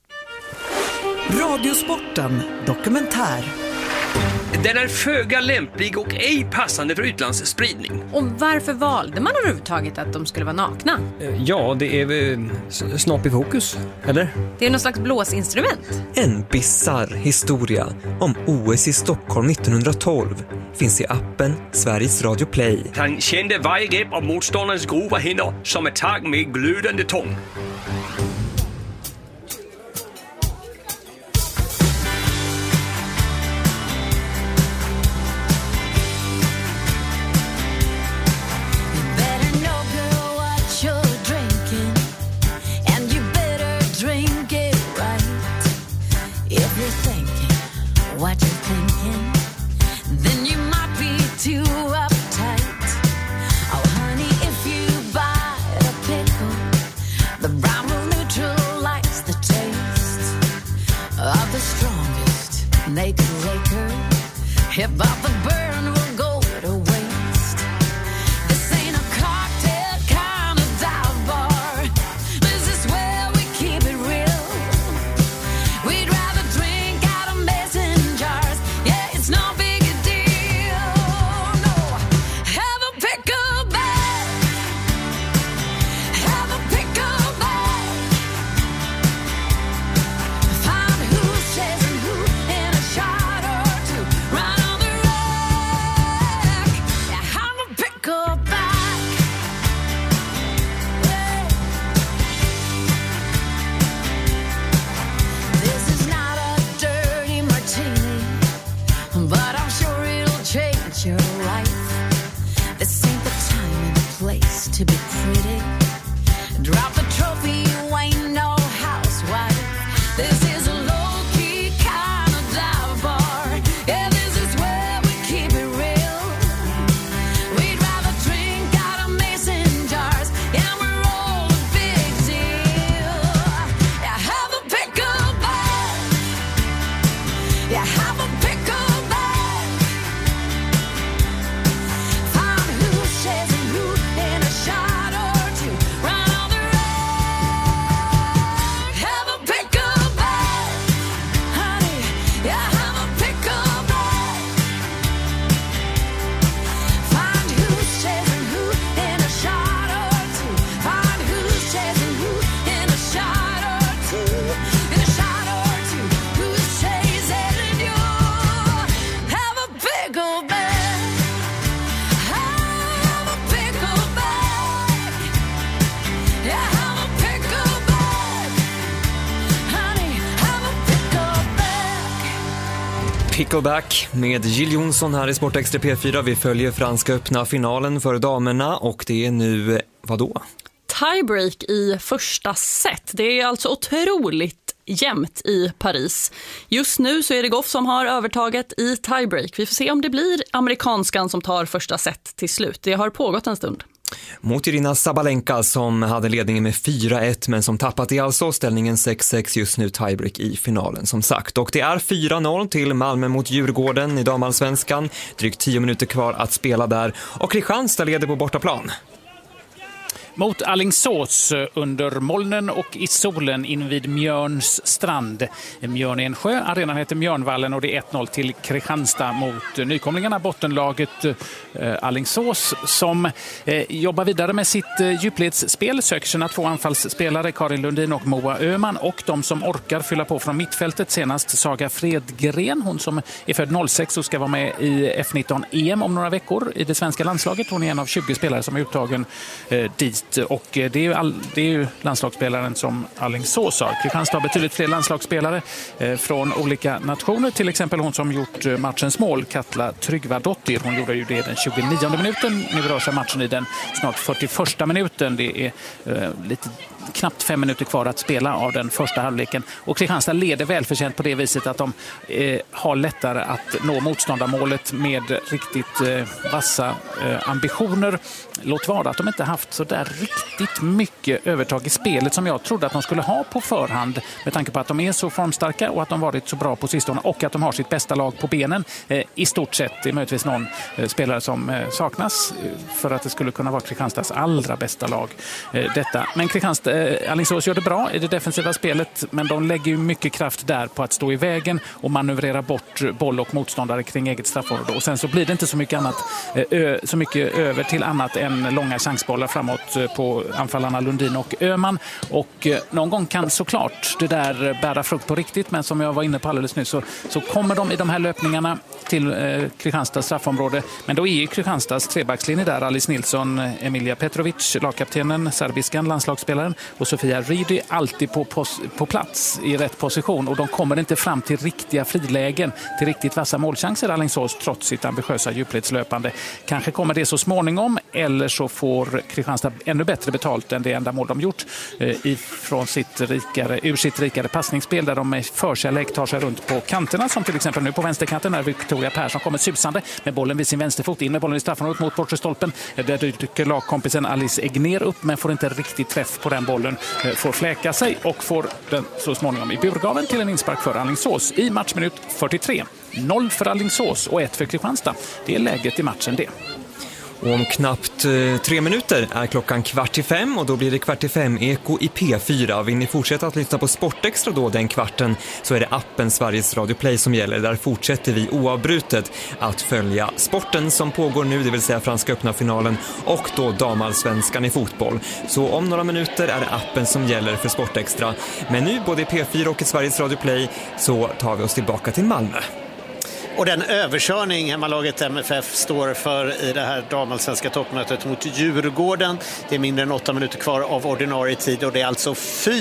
Speaker 7: Radiosporten dokumentär.
Speaker 10: Den är föga lämplig och ej passande för utlandsspridning.
Speaker 6: Och varför valde man överhuvudtaget att de skulle vara nakna?
Speaker 10: Ja, det är snopp i fokus, eller?
Speaker 6: Det är någon slags blåsinstrument.
Speaker 1: En bizarr historia om OS i Stockholm 1912 finns i appen Sveriges Radio Play.
Speaker 10: Han kände varje grepp av motståndarens grova händer som ett tag med glödande tång.
Speaker 20: Find who says and who in a shot or two. Right on the road.
Speaker 1: Pickleback med Jill Johnson här i Sportextra P4. Vi följer franska öppna finalen för damerna och det är nu, vadå?
Speaker 2: Tiebreak i första set. Det är alltså otroligt jämnt i Paris. Just nu så är det Goff som har övertaget i tiebreak. Vi får se om det blir amerikanskan som tar första set till slut. Det har pågått en stund.
Speaker 1: Mot Irina Sabalenka som hade ledningen med 4-1 men som tappat i alltså ställningen 6-6 just nu tiebreak i finalen som sagt. Och det är 4-0 till Malmö mot Djurgården i damallsvenskan. Drygt 10 minuter kvar att spela där och Kristianstad leder på bortaplan.
Speaker 8: Mot Alingsås under molnen och i solen invid Mjörns strand. Mjörn är en sjö, arenan heter Mjörnvallen och det är 1-0 till Kristianstad mot nykomlingarna, bottenlaget Alingsås som jobbar vidare med sitt djupledsspel, söker sina 2 anfallsspelare Karin Lundin och Moa Öhman och de som orkar fylla på från mittfältet, senast Saga Fredgren, hon som är född 06 och ska vara med i F19 EM om några veckor i det svenska landslaget. Hon är en av 20 spelare som är uttagen dit. Och det är ju landslagsspelaren som Alingsås har. Kristianstad har betydligt fler landslagsspelare från olika nationer. Till exempel hon som gjort matchens mål, Katla Tryggvadottir. Hon gjorde ju det den 29 minuten. Nu rör sig matchen i den snart 41 minuten. Det är lite knappt 5 minuter kvar att spela av den första halvleken. Och Kristianstad leder välförtjänt på det viset att de har lättare att nå motståndarmålet med riktigt vassa ambitioner. Låt vara att de inte haft så där riktigt mycket övertag i spelet som jag trodde att de skulle ha på förhand med tanke på att de är så formstarka och att de varit så bra på sistone och att de har sitt bästa lag på benen i stort sett. Det är möjligtvis någon spelare som saknas för att det skulle kunna vara Kristianstads allra bästa lag detta. Men Alingsås gör det bra i det defensiva spelet men de lägger ju mycket kraft där på att stå i vägen och manövrera bort boll och motståndare kring eget straffområde. Och sen så blir det inte så mycket annat så mycket över till annat än långa chansbollar framåt på anfallarna Lundin och Öhman. Och någon gång kan såklart det där bära frukt på riktigt, men som jag var inne på alldeles nyss så kommer de i de här löpningarna till Kristianstads straffområde. Men då är ju Kristianstads trebackslinje där, Alice Nilsson, Emilia Petrovic, lagkaptenen, serbiskan, landslagsspelaren och Sofia Ridi alltid på plats i rätt position och de kommer inte fram till riktiga frilägen, till riktigt vassa målchanser Alingsås trots sitt ambitiösa djupledslöpande. Kanske kommer det så småningom eller så får Kristianstad ännu bättre betalt än det enda mål de gjort ur sitt rikare passningsspel där de med förkärlek tar sig runt på kanterna som till exempel nu på vänsterkanten när Victoria Persson kommer susande med bollen vid sin vänsterfot in med bollen i straffområdet mot bortre stolpen. Där dyker lagkompisen Alice Egner upp men får inte riktigt träff på den bollen, får fläka sig och får den så småningom i burgaven till en inspark för Alingsås i matchminut 43. 0 för Alingsås och 1 för Kristianstad. Det är läget i matchen det.
Speaker 1: Och om knappt 3 minuter är klockan 4:45 och då blir det 4:45 Eko i P4. Vill ni fortsätta att lyssna på Sportextra då den kvarten så är det appen Sveriges Radio Play som gäller. Där fortsätter vi oavbrutet att följa sporten som pågår nu, det vill säga franska öppna finalen och då damallsvenskan i fotboll. Så om några minuter är det appen som gäller för Sportextra. Men nu både i P4 och i Sveriges Radio Play så tar vi oss tillbaka till Malmö.
Speaker 9: Och den överkörning hemmalaget MFF står för i det här damallsvenska toppmötet mot Djurgården. Det är mindre än 8 minuter kvar av ordinarie tid och det är alltså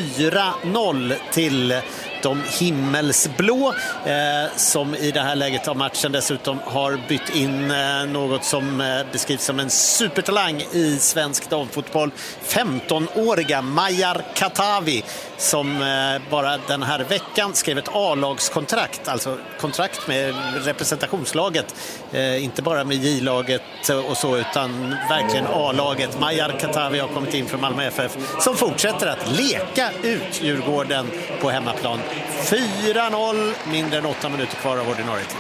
Speaker 9: 4-0 till de himmelsblå som i det här läget av matchen dessutom har bytt in något som beskrivs som en supertalang i svensk damfotboll. 15-åriga Mayar Katavi som bara den här veckan skrev ett A-lagskontrakt, alltså kontrakt med representationslaget, inte bara med J-laget och så utan verkligen A-laget. Mayar Katavi har kommit in från Malmö FF som fortsätter att leka ut Djurgården på hemmaplan. 4-0, mindre än 8 minuter kvar av ordinarie tid.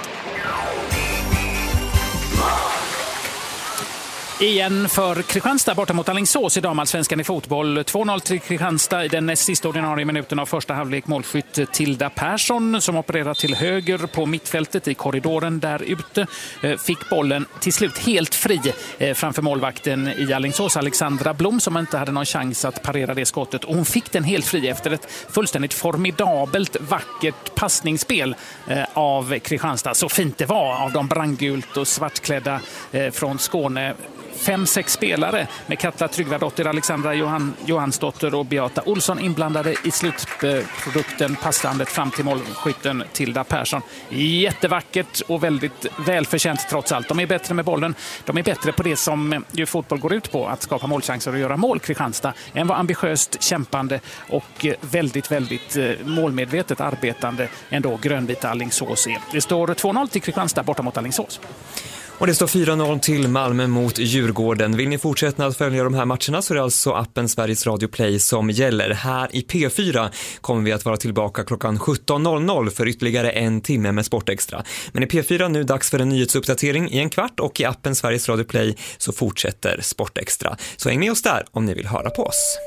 Speaker 8: Igen för Kristianstad borta mot Alingsås i damallsvenskan i fotboll. 2-0 till Kristianstad i den näst sista ordinarie minuten av första halvlek. Målskytt Tilda Persson som opererar till höger på mittfältet i korridoren där ute. Fick bollen till slut helt fri framför målvakten i Alingsås, Alexandra Blom, som inte hade någon chans att parera det skottet. Och hon fick den helt fri efter ett fullständigt formidabelt, vackert passningsspel av Kristianstad. Så fint det var av de brandgult och svartklädda från Skåne. 5-6 spelare med Katla Tryggvadotter, Alexandra Johansdotter och Beata Olsson inblandade i slutprodukten passlandet fram till målskytten Tilda Persson. Jättevackert och väldigt välförtjänt trots allt. De är bättre med bollen. De är bättre på det som ju fotboll går ut på, att skapa målchanser och göra mål, Kristianstad, än vad ambitiöst kämpande och väldigt målmedvetet arbetande ändå grönvita Alingsås är. Det står 2-0 till Kristianstad borta mot Alingsås.
Speaker 1: Och det står 4-0 till Malmö mot Djurgården. Vill ni fortsätta att följa de här matcherna så är det alltså appen Sveriges Radio Play som gäller. Här i P4 kommer vi att vara tillbaka klockan 17.00 för ytterligare en timme med Sportextra. Men i P4 nu dags för en nyhetsuppdatering i en kvart och i appen Sveriges Radio Play så fortsätter Sportextra. Så häng med oss där om ni vill höra på oss.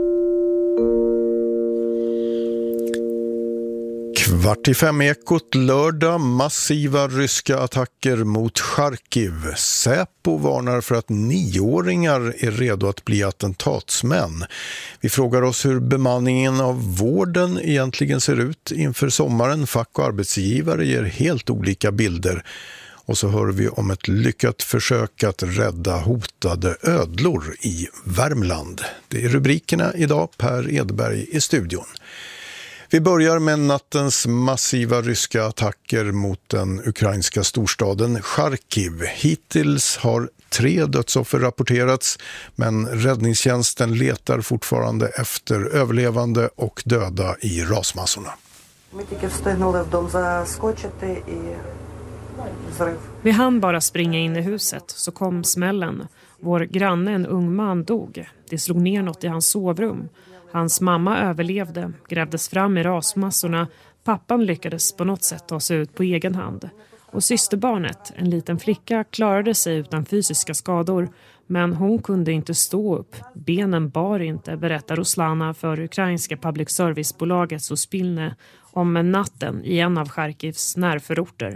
Speaker 20: 4:45 lördag, massiva ryska attacker mot Charkiv. Säpo varnar för att 9-åringar är redo att bli attentatsmän. Vi frågar oss hur bemanningen av vården egentligen ser ut inför sommaren. Fack och arbetsgivare ger helt olika bilder. Och så hör vi om ett lyckat försök att rädda hotade ödlor i Värmland. Det är rubrikerna idag. Per Edberg i studion. Vi börjar med nattens massiva ryska attacker mot den ukrainska storstaden Charkiv. Hittills har 3 dödsoffer rapporterats, men räddningstjänsten letar fortfarande efter överlevande och döda i rasmassorna.
Speaker 4: Vi hann bara springa in i huset så kom smällen. Vår granne, en ung man, dog. Det slog ner något i hans sovrum. Hans mamma överlevde, grävdes fram i rasmassorna. Pappan lyckades på något sätt ta sig ut på egen hand. Och systerbarnet, en liten flicka, klarade sig utan fysiska skador. Men hon kunde inte stå upp. Benen bar inte, berättar Ruslana för ukrainska public service-bolaget Suspilne om natten i en av Charkivs närförorter.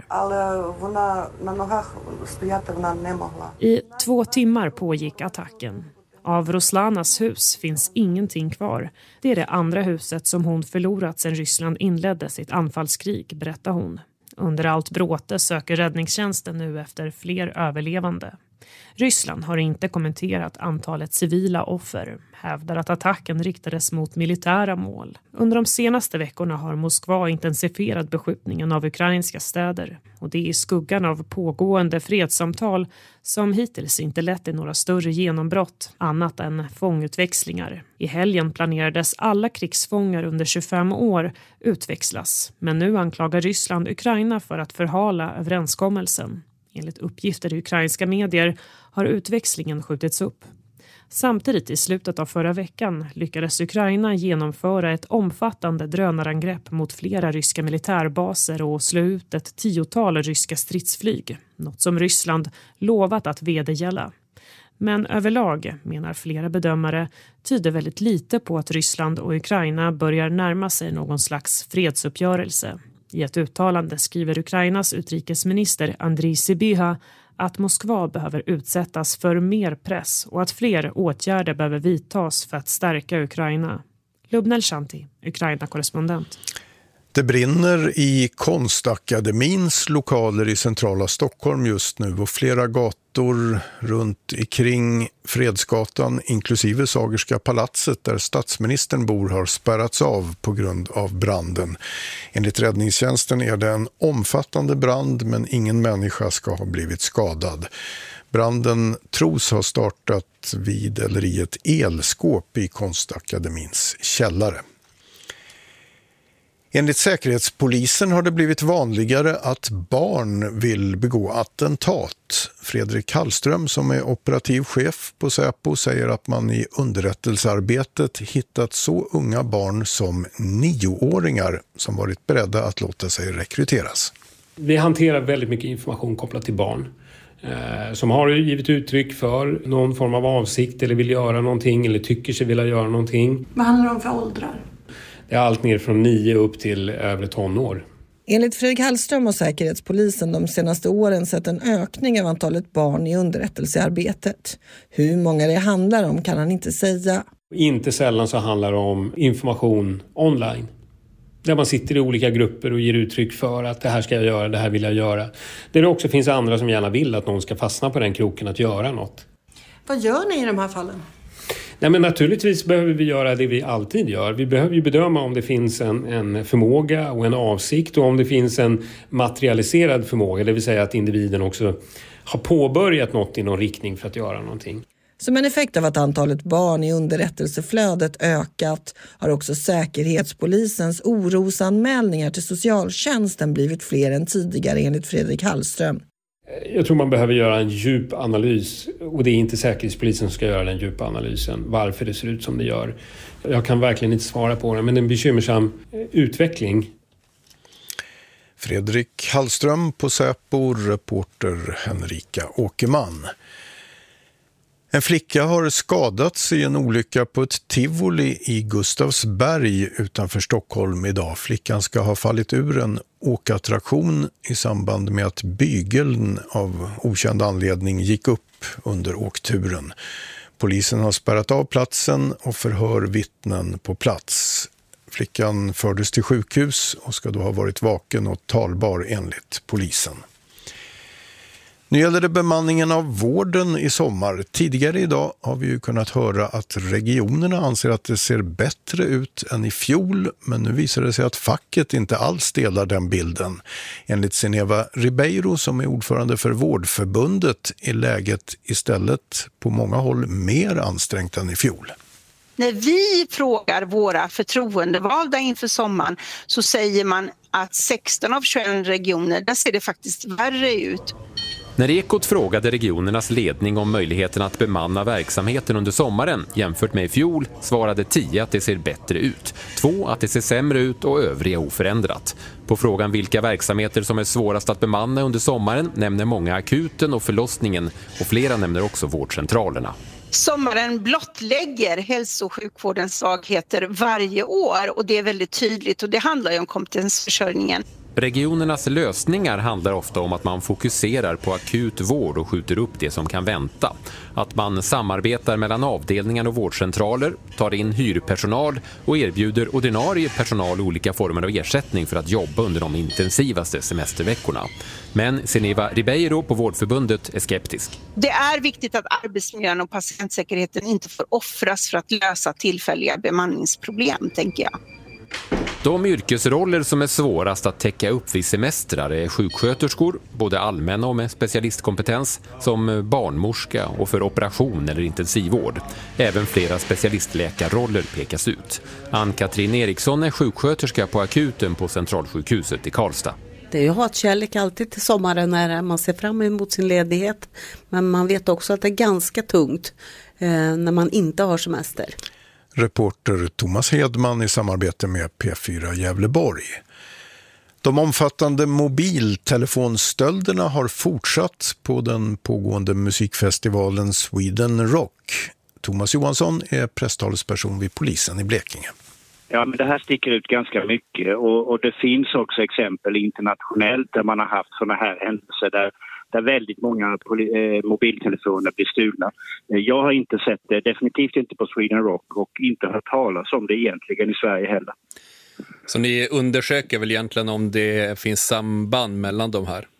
Speaker 4: I 2 timmar pågick attacken. Av Ruslanas hus finns ingenting kvar. Det är det andra huset som hon förlorat sedan Ryssland inledde sitt anfallskrig, berättar hon. Under allt bråte söker räddningstjänsten nu efter fler överlevande. Ryssland har inte kommenterat antalet civila offer, hävdar att attacken riktades mot militära mål. Under de senaste veckorna har Moskva intensifierat beskjutningen av ukrainska städer. Och det är i skuggan av pågående fredssamtal som hittills inte lett till några större genombrott, annat än fångutväxlingar. I helgen planerades alla krigsfångar under 25 år utväxlas, men nu anklagar Ryssland Ukraina för att förhala överenskommelsen. Enligt uppgifter i ukrainska medier har utväxlingen skjutits upp. Samtidigt i slutet av förra veckan lyckades Ukraina genomföra ett omfattande drönarangrepp mot flera ryska militärbaser och slå ut ett 10-tal ryska stridsflyg, något som Ryssland lovat att vedergälla. Men överlag, menar flera bedömare, tyder väldigt lite på att Ryssland och Ukraina börjar närma sig någon slags fredsuppgörelse. I ett uttalande skriver Ukrainas utrikesminister Andriy Sybiha att Moskva behöver utsättas för mer press och att fler åtgärder behöver vidtas för att stärka Ukraina. Lubnel Shanti, Ukraina-korrespondent.
Speaker 20: Det brinner i Konstakademins lokaler i centrala Stockholm just nu och flera gator runt omkring Fredsgatan, inklusive Sagerska palatset där statsministern bor, har spärrats av på grund av branden. Enligt räddningstjänsten är det en omfattande brand, men ingen människa ska ha blivit skadad. Branden tros ha startat vid eller i ett elskåp i Konstakademins källare. Enligt Säkerhetspolisen har det blivit vanligare att barn vill begå attentat. Fredrik Hallström, som är operativ chef på Säpo, säger att man i underrättelsearbetet hittat så unga barn som 9-åringar som varit beredda att låta sig rekryteras.
Speaker 21: Vi hanterar väldigt mycket information kopplat till barn som har givit uttryck för någon form av avsikt eller vill göra någonting eller tycker sig vilja göra någonting.
Speaker 22: Vad handlar det om för åldrar?
Speaker 21: Det är allt ner från 9 upp till övre tonår.
Speaker 22: Enligt Fredrik Hallström och Säkerhetspolisen de senaste åren sett en ökning av antalet barn i underrättelsearbetet. Hur många det handlar om kan han inte säga.
Speaker 21: Inte sällan så handlar det om information online. Där man sitter i olika grupper och ger uttryck för att det här ska jag göra, det här vill jag göra. Där det också finns andra som gärna vill att någon ska fastna på den kroken att göra något.
Speaker 22: Vad gör ni i de här fallen?
Speaker 21: Nej, men naturligtvis behöver vi göra det vi alltid gör. Vi behöver ju bedöma om det finns en förmåga och en avsikt och om det finns en materialiserad förmåga, det vill säga att individen också har påbörjat något i någon riktning för att göra någonting.
Speaker 22: Som en effekt av att antalet barn i underrättelseflödet ökat har också Säkerhetspolisens orosanmälningar till socialtjänsten blivit fler än tidigare enligt Fredrik Hallström.
Speaker 21: Jag tror man behöver göra en djup analys och det är inte Säkerhetspolisen som ska göra den djupa analysen. Varför det ser ut som det gör. Jag kan verkligen inte svara på det, men en bekymmersam utveckling.
Speaker 20: Fredrik Hallström på Säpo, reporter Henrika Åkerman. En flicka har skadats i en olycka på ett tivoli i Gustavsberg utanför Stockholm idag. Flickan ska ha fallit ur en åkattraktion i samband med att bygeln av okänd anledning gick upp under åkturen. Polisen har spärrat av platsen och förhör vittnen på plats. Flickan fördes till sjukhus och ska då ha varit vaken och talbar enligt polisen. Nu gäller det bemanningen av vården i sommar. Tidigare idag har vi ju kunnat höra att regionerna anser att det ser bättre ut än i fjol, men nu visar det sig att facket inte alls delar den bilden. Enligt Zeneva Ribeiro, som är ordförande för Vårdförbundet, är läget istället på många håll mer ansträngt än i fjol.
Speaker 3: När vi frågar våra förtroendevalda inför sommaren så säger man att 16 av 21 regioner, där ser det faktiskt värre ut.
Speaker 5: När Ekot frågade regionernas ledning om möjligheten att bemanna verksamheten under sommaren jämfört med i fjol svarade 10 att det ser bättre ut, 2 att det ser sämre ut och övriga oförändrat. På frågan vilka verksamheter som är svårast att bemanna under sommaren nämner många akuten och förlossningen och flera nämner också vårdcentralerna.
Speaker 3: Sommaren blottlägger hälso- och sjukvårdens svagheter varje år och det är väldigt tydligt och det handlar ju om kompetensförsörjningen.
Speaker 5: Regionernas lösningar handlar ofta om att man fokuserar på akut vård och skjuter upp det som kan vänta. Att man samarbetar mellan avdelningar och vårdcentraler, tar in hyrpersonal och erbjuder ordinarie personal olika former av ersättning för att jobba under de intensivaste semesterveckorna. Men Zeneva Ribeiro på Vårdförbundet är skeptisk.
Speaker 3: Det är viktigt att arbetsmiljön och patientsäkerheten inte får offras för att lösa tillfälliga bemanningsproblem, tänker jag.
Speaker 5: De yrkesroller som är svårast att täcka upp vid semestrar är sjuksköterskor, både allmänna och med specialistkompetens, som barnmorska och för operation eller intensivvård. Även flera specialistläkarroller pekas ut. Ann-Katrin Eriksson är sjuksköterska på akuten på Centralsjukhuset i Karlstad.
Speaker 23: Det är ju hatkärlek alltid till sommaren när man ser fram emot sin ledighet. Men man vet också att det är ganska tungt när man inte har semester.
Speaker 20: Reporter Thomas Hedman i samarbete med P4 Gävleborg. De omfattande mobiltelefonstölderna har fortsatt på den pågående musikfestivalen Sweden Rock. Thomas Johansson är presstalesperson vid polisen i Blekinge.
Speaker 24: Ja, men det här sticker ut ganska mycket och det finns också exempel internationellt där man har haft sådana här händelser där väldigt många mobiltelefoner blir stulna. Jag har inte sett det, definitivt inte på Sweden Rock och inte hört talas om det egentligen i Sverige heller.
Speaker 25: Så ni undersöker väl egentligen om det finns samband mellan de här?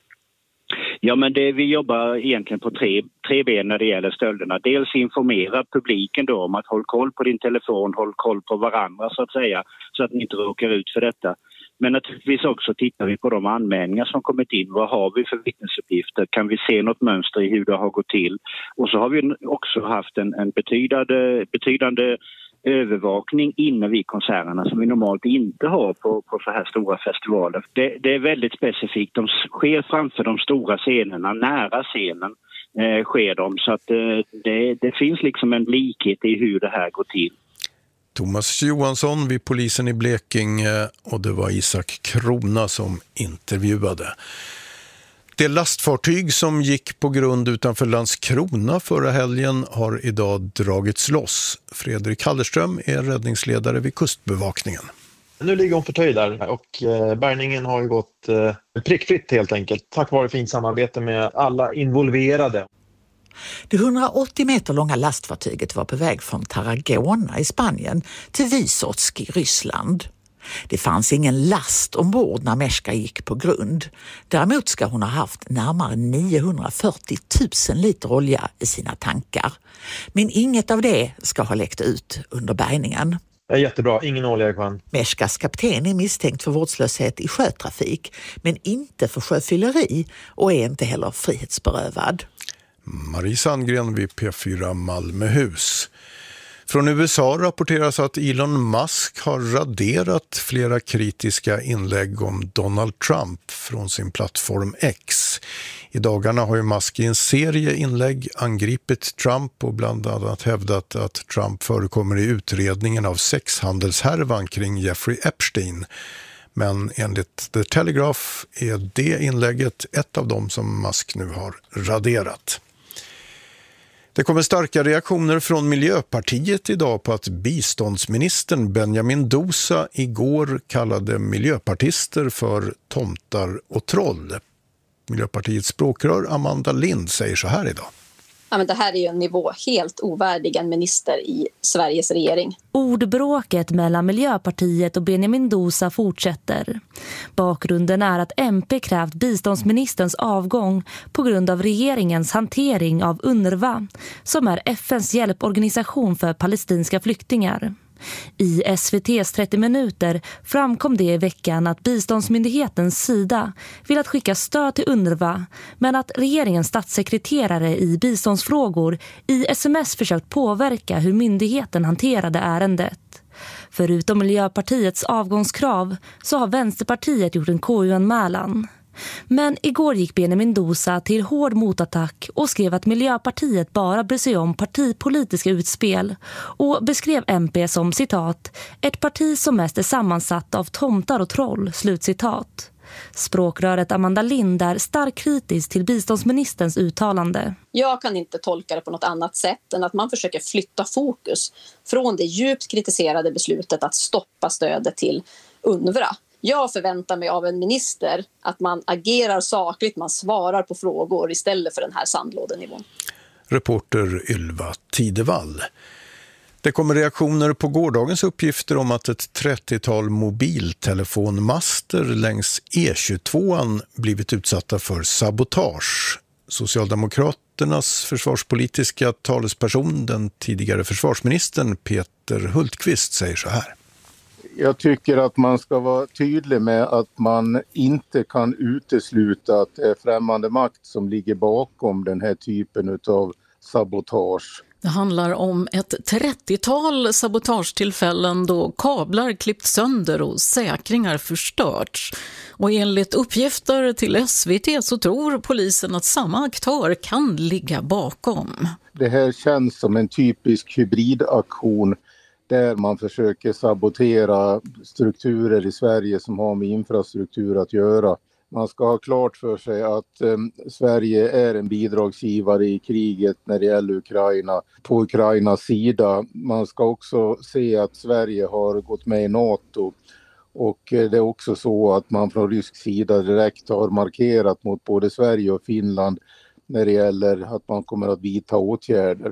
Speaker 24: Ja, men vi jobbar egentligen på tre ben när det gäller stölderna. Dels informera publiken då om att håll koll på din telefon, håll koll på varandra så att säga, så att ni inte råkar ut för detta. Men naturligtvis också tittar vi på de anmälningar som kommit in. Vad har vi för vittnesuppgifter? Kan vi se något mönster i hur det har gått till? Och så har vi också haft en betydande övervakning inne vid konserterna som vi normalt inte har på så här stora festivaler. Det är väldigt specifikt. De sker framför de stora scenerna, nära scenen sker de. Så att det finns liksom en likhet i hur det här går till.
Speaker 20: Thomas Johansson vid polisen i Blekinge och det var Isak Krona som intervjuade. Det lastfartyg som gick på grund utanför Landskrona förra helgen har idag dragits loss. Fredrik Hallerström är räddningsledare vid Kustbevakningen.
Speaker 26: Nu ligger hon förtöjd där och bärgningen har ju gått prickfritt helt enkelt. Tack vare fint samarbete med alla involverade.
Speaker 7: Det 180 meter långa lastfartyget var på väg från Tarragona i Spanien till Vysotsk i Ryssland. Det fanns ingen last ombord när Meshka gick på grund. Däremot ska hon ha haft närmare 940 000 liter olja i sina tankar. Men inget av det ska ha läckt ut under bärgningen.
Speaker 26: Jättebra, ingen olja i sjön.
Speaker 7: Meshkas kapten är misstänkt för vårdslöshet i sjötrafik, men inte för sjöfylleri och är inte heller frihetsberövad.
Speaker 20: Marie Sandgren vid P4 Malmöhus. Från USA rapporteras att Elon Musk har raderat flera kritiska inlägg om Donald Trump från sin plattform X. I dagarna har ju Musk i en serie inlägg angripit Trump och bland annat hävdat att Trump förekommer i utredningen av sexhandelshärvan kring Jeffrey Epstein. Men enligt The Telegraph är det inlägget ett av dem som Musk nu har raderat. Det kommer starka reaktioner från Miljöpartiet idag på att biståndsministern Benjamin Dousa igår kallade miljöpartister för tomtar och troll. Miljöpartiets språkrör Amanda Lind säger så här idag.
Speaker 11: Ja, men det här är ju en nivå helt ovärdig en minister i Sveriges regering.
Speaker 12: Ordbråket mellan Miljöpartiet och Benjamin Dousa fortsätter. Bakgrunden är att MP krävt biståndsministerns avgång på grund av regeringens hantering av UNRWA, som är FNs hjälporganisation för palestinska flyktingar. I SVT:s 30 minuter framkom det i veckan att biståndsmyndighetens sida vill att skicka stöd till UNRWA, men att regeringens statssekreterare i biståndsfrågor i SMS försökt påverka hur myndigheten hanterade ärendet. Förutom Miljöpartiets avgångskrav så har Vänsterpartiet gjort en KU-anmälan. Men igår gick Benjamin Dousa till hård motattack och skrev att Miljöpartiet bara bryr sig om partipolitiska utspel och beskrev MP som, citat, ett parti som mest är sammansatt av tomtar och troll, slutcitat. Språkröret Amanda Lind är starkt kritisk till biståndsministerns uttalande.
Speaker 11: Jag kan inte tolka det på något annat sätt än att man försöker flytta fokus från det djupt kritiserade beslutet att stoppa stödet till UNRWA. Jag förväntar mig av en minister att man agerar sakligt, man svarar på frågor istället för den här sandlådenivån.
Speaker 20: Reporter Ylva Tidevall. Det kommer reaktioner på gårdagens uppgifter om att ett 30-tal mobiltelefonmaster längs E22 blivit utsatta för sabotage. Socialdemokraternas försvarspolitiska talesperson, den tidigare försvarsministern Peter Hultqvist, säger så här.
Speaker 13: Jag tycker att man ska vara tydlig med att man inte kan utesluta att det är främmande makt som ligger bakom den här typen av sabotage.
Speaker 14: Det handlar om ett 30-tal sabotagetillfällen då kablar klippt sönder och säkringar förstörts. Och enligt uppgifter till SVT så tror polisen att samma aktör kan ligga bakom.
Speaker 13: Det här känns som en typisk hybridaktion där man försöker sabotera strukturer i Sverige som har med infrastruktur att göra. Man ska ha klart för sig att Sverige är en bidragsgivare i kriget när det gäller Ukraina, på Ukrainas sida. Man ska också se att Sverige har gått med i NATO, och det är också så att man från rysk sida direkt har markerat mot både Sverige och Finland när det gäller att man kommer att vidta åtgärder.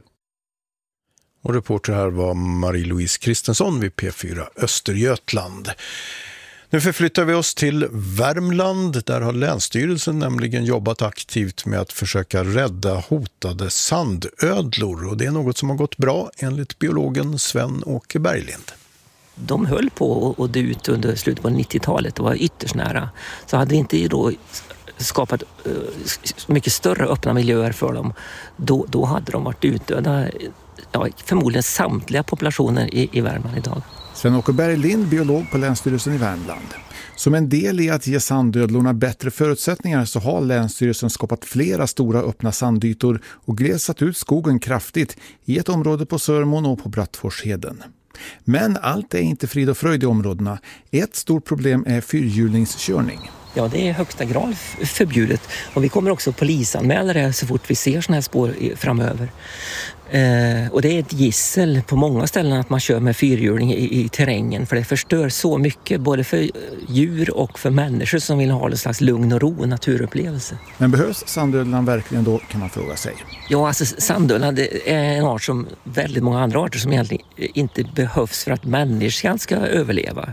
Speaker 20: Och reporter här var Marie-Louise Kristensson vid P4 Östergötland. Nu förflyttar vi oss till Värmland. Där har Länsstyrelsen nämligen jobbat aktivt med att försöka rädda hotade sandödlor. Och det är något som har gått bra enligt biologen Sven-Åke Berglind.
Speaker 15: De höll på att dö ut under slutet på 90-talet och var ytterst nära. Så hade vi inte då skapat mycket större öppna miljöer för dem, då hade de varit utdöda. Ja, förmodligen samtliga populationer i Värmland idag.
Speaker 16: Sven-Åke Berglind, biolog på Länsstyrelsen i Värmland. Som en del i att ge sandödlorna bättre förutsättningar så har Länsstyrelsen skapat flera stora öppna sandytor och glesat ut skogen kraftigt i ett område på Sörmån och på Brattforsheden. Men allt är inte frid och fröjd i områdena. Ett stort problem är fyrhjulingskörning.
Speaker 15: Ja, det är högsta grad förbjudet och vi kommer också polisanmäla det så fort vi ser såna här spår framöver. Och det är ett gissel på många ställen att man kör med fyrhjuling i terrängen, för det förstör så mycket både för djur och för människor som vill ha en slags lugn och ro och naturupplevelse.
Speaker 16: Men behövs sandödlan verkligen då, kan man fråga sig?
Speaker 15: Ja, alltså sandödlan är en art som väldigt många andra arter som egentligen inte behövs för att människan ska överleva.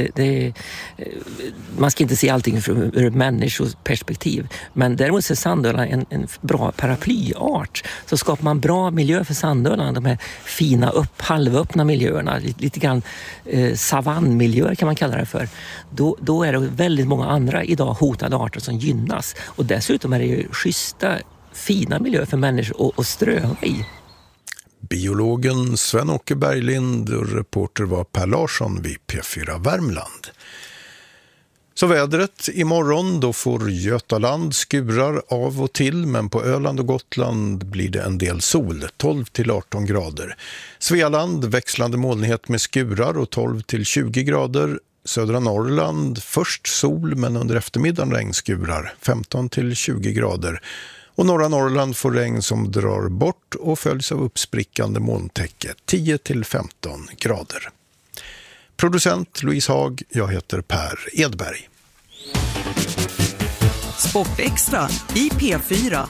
Speaker 15: Man ska inte se allting ur ett människoperspektiv, men däremot är sandödlan en bra paraplyart. Så skapar man bra miljö för sandödlan, de här fina halvöppna miljöerna, lite grann savannmiljöer kan man kalla det för, då är det väldigt många andra idag hotade arter som gynnas. Och dessutom är det ju schyssta, fina miljöer för människor att ströva i.
Speaker 20: Biologen Sven-Åke Berglind och reporter var Per Larsson vid P4 Värmland. Så vädret imorgon, då får Götaland skurar av och till, men på Öland och Gotland blir det en del sol, 12-18 grader. Svealand växlande molnighet med skurar och 12-20 grader. Södra Norrland först sol, men under eftermiddagen regnskurar, 15-20 grader. Och norra Norrland får regn som drar bort och följs av uppsprickande molntäcke, 10-15 grader. Producent Louise Haag, jag heter Per Edberg.
Speaker 2: Sportextra i P4.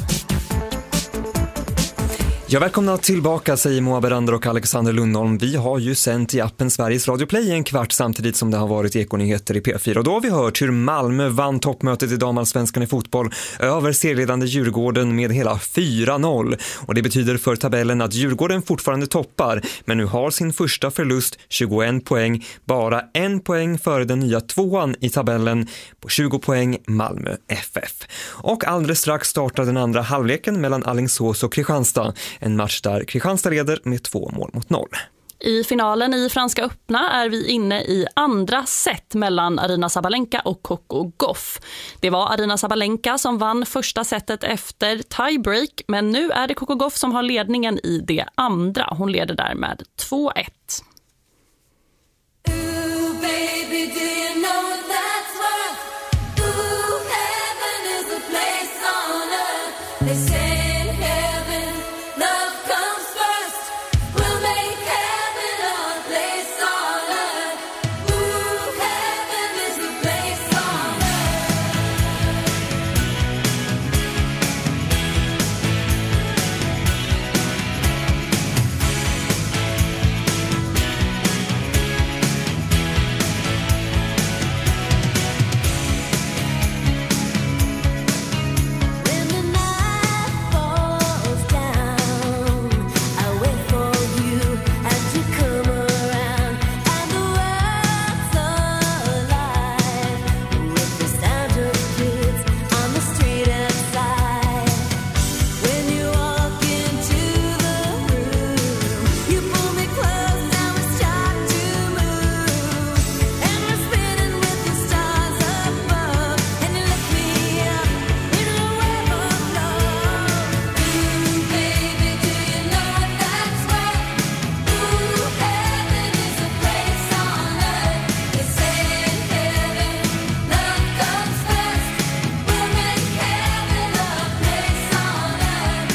Speaker 1: Ja, välkomna tillbaka, säger Moa Berander och Alexander Lundholm. Vi har ju sänt i appen Sveriges Radio Play en kvart samtidigt som det har varit ekonyheter i P4. Och då har vi hört hur Malmö vann toppmötet i damallsvenskan i fotboll över serieledande Djurgården med hela 4-0. Och det betyder för tabellen att Djurgården fortfarande toppar, men nu har sin första förlust, 21 poäng, bara 1 poäng före den nya tvåan i tabellen på 20 poäng Malmö FF. Och alldeles strax startar den andra halvleken mellan Alingsås och Kristianstad. En match där Kristianstad leder med 2-0.
Speaker 6: I finalen i Franska öppna är vi inne i andra set mellan Aryna Sabalenka och Coco Gauff. Det var Aryna Sabalenka som vann första setet efter tiebreak, men nu är det Coco Gauff som har ledningen i det andra. Hon leder där med 2-1.
Speaker 10: Ooh, baby, do you know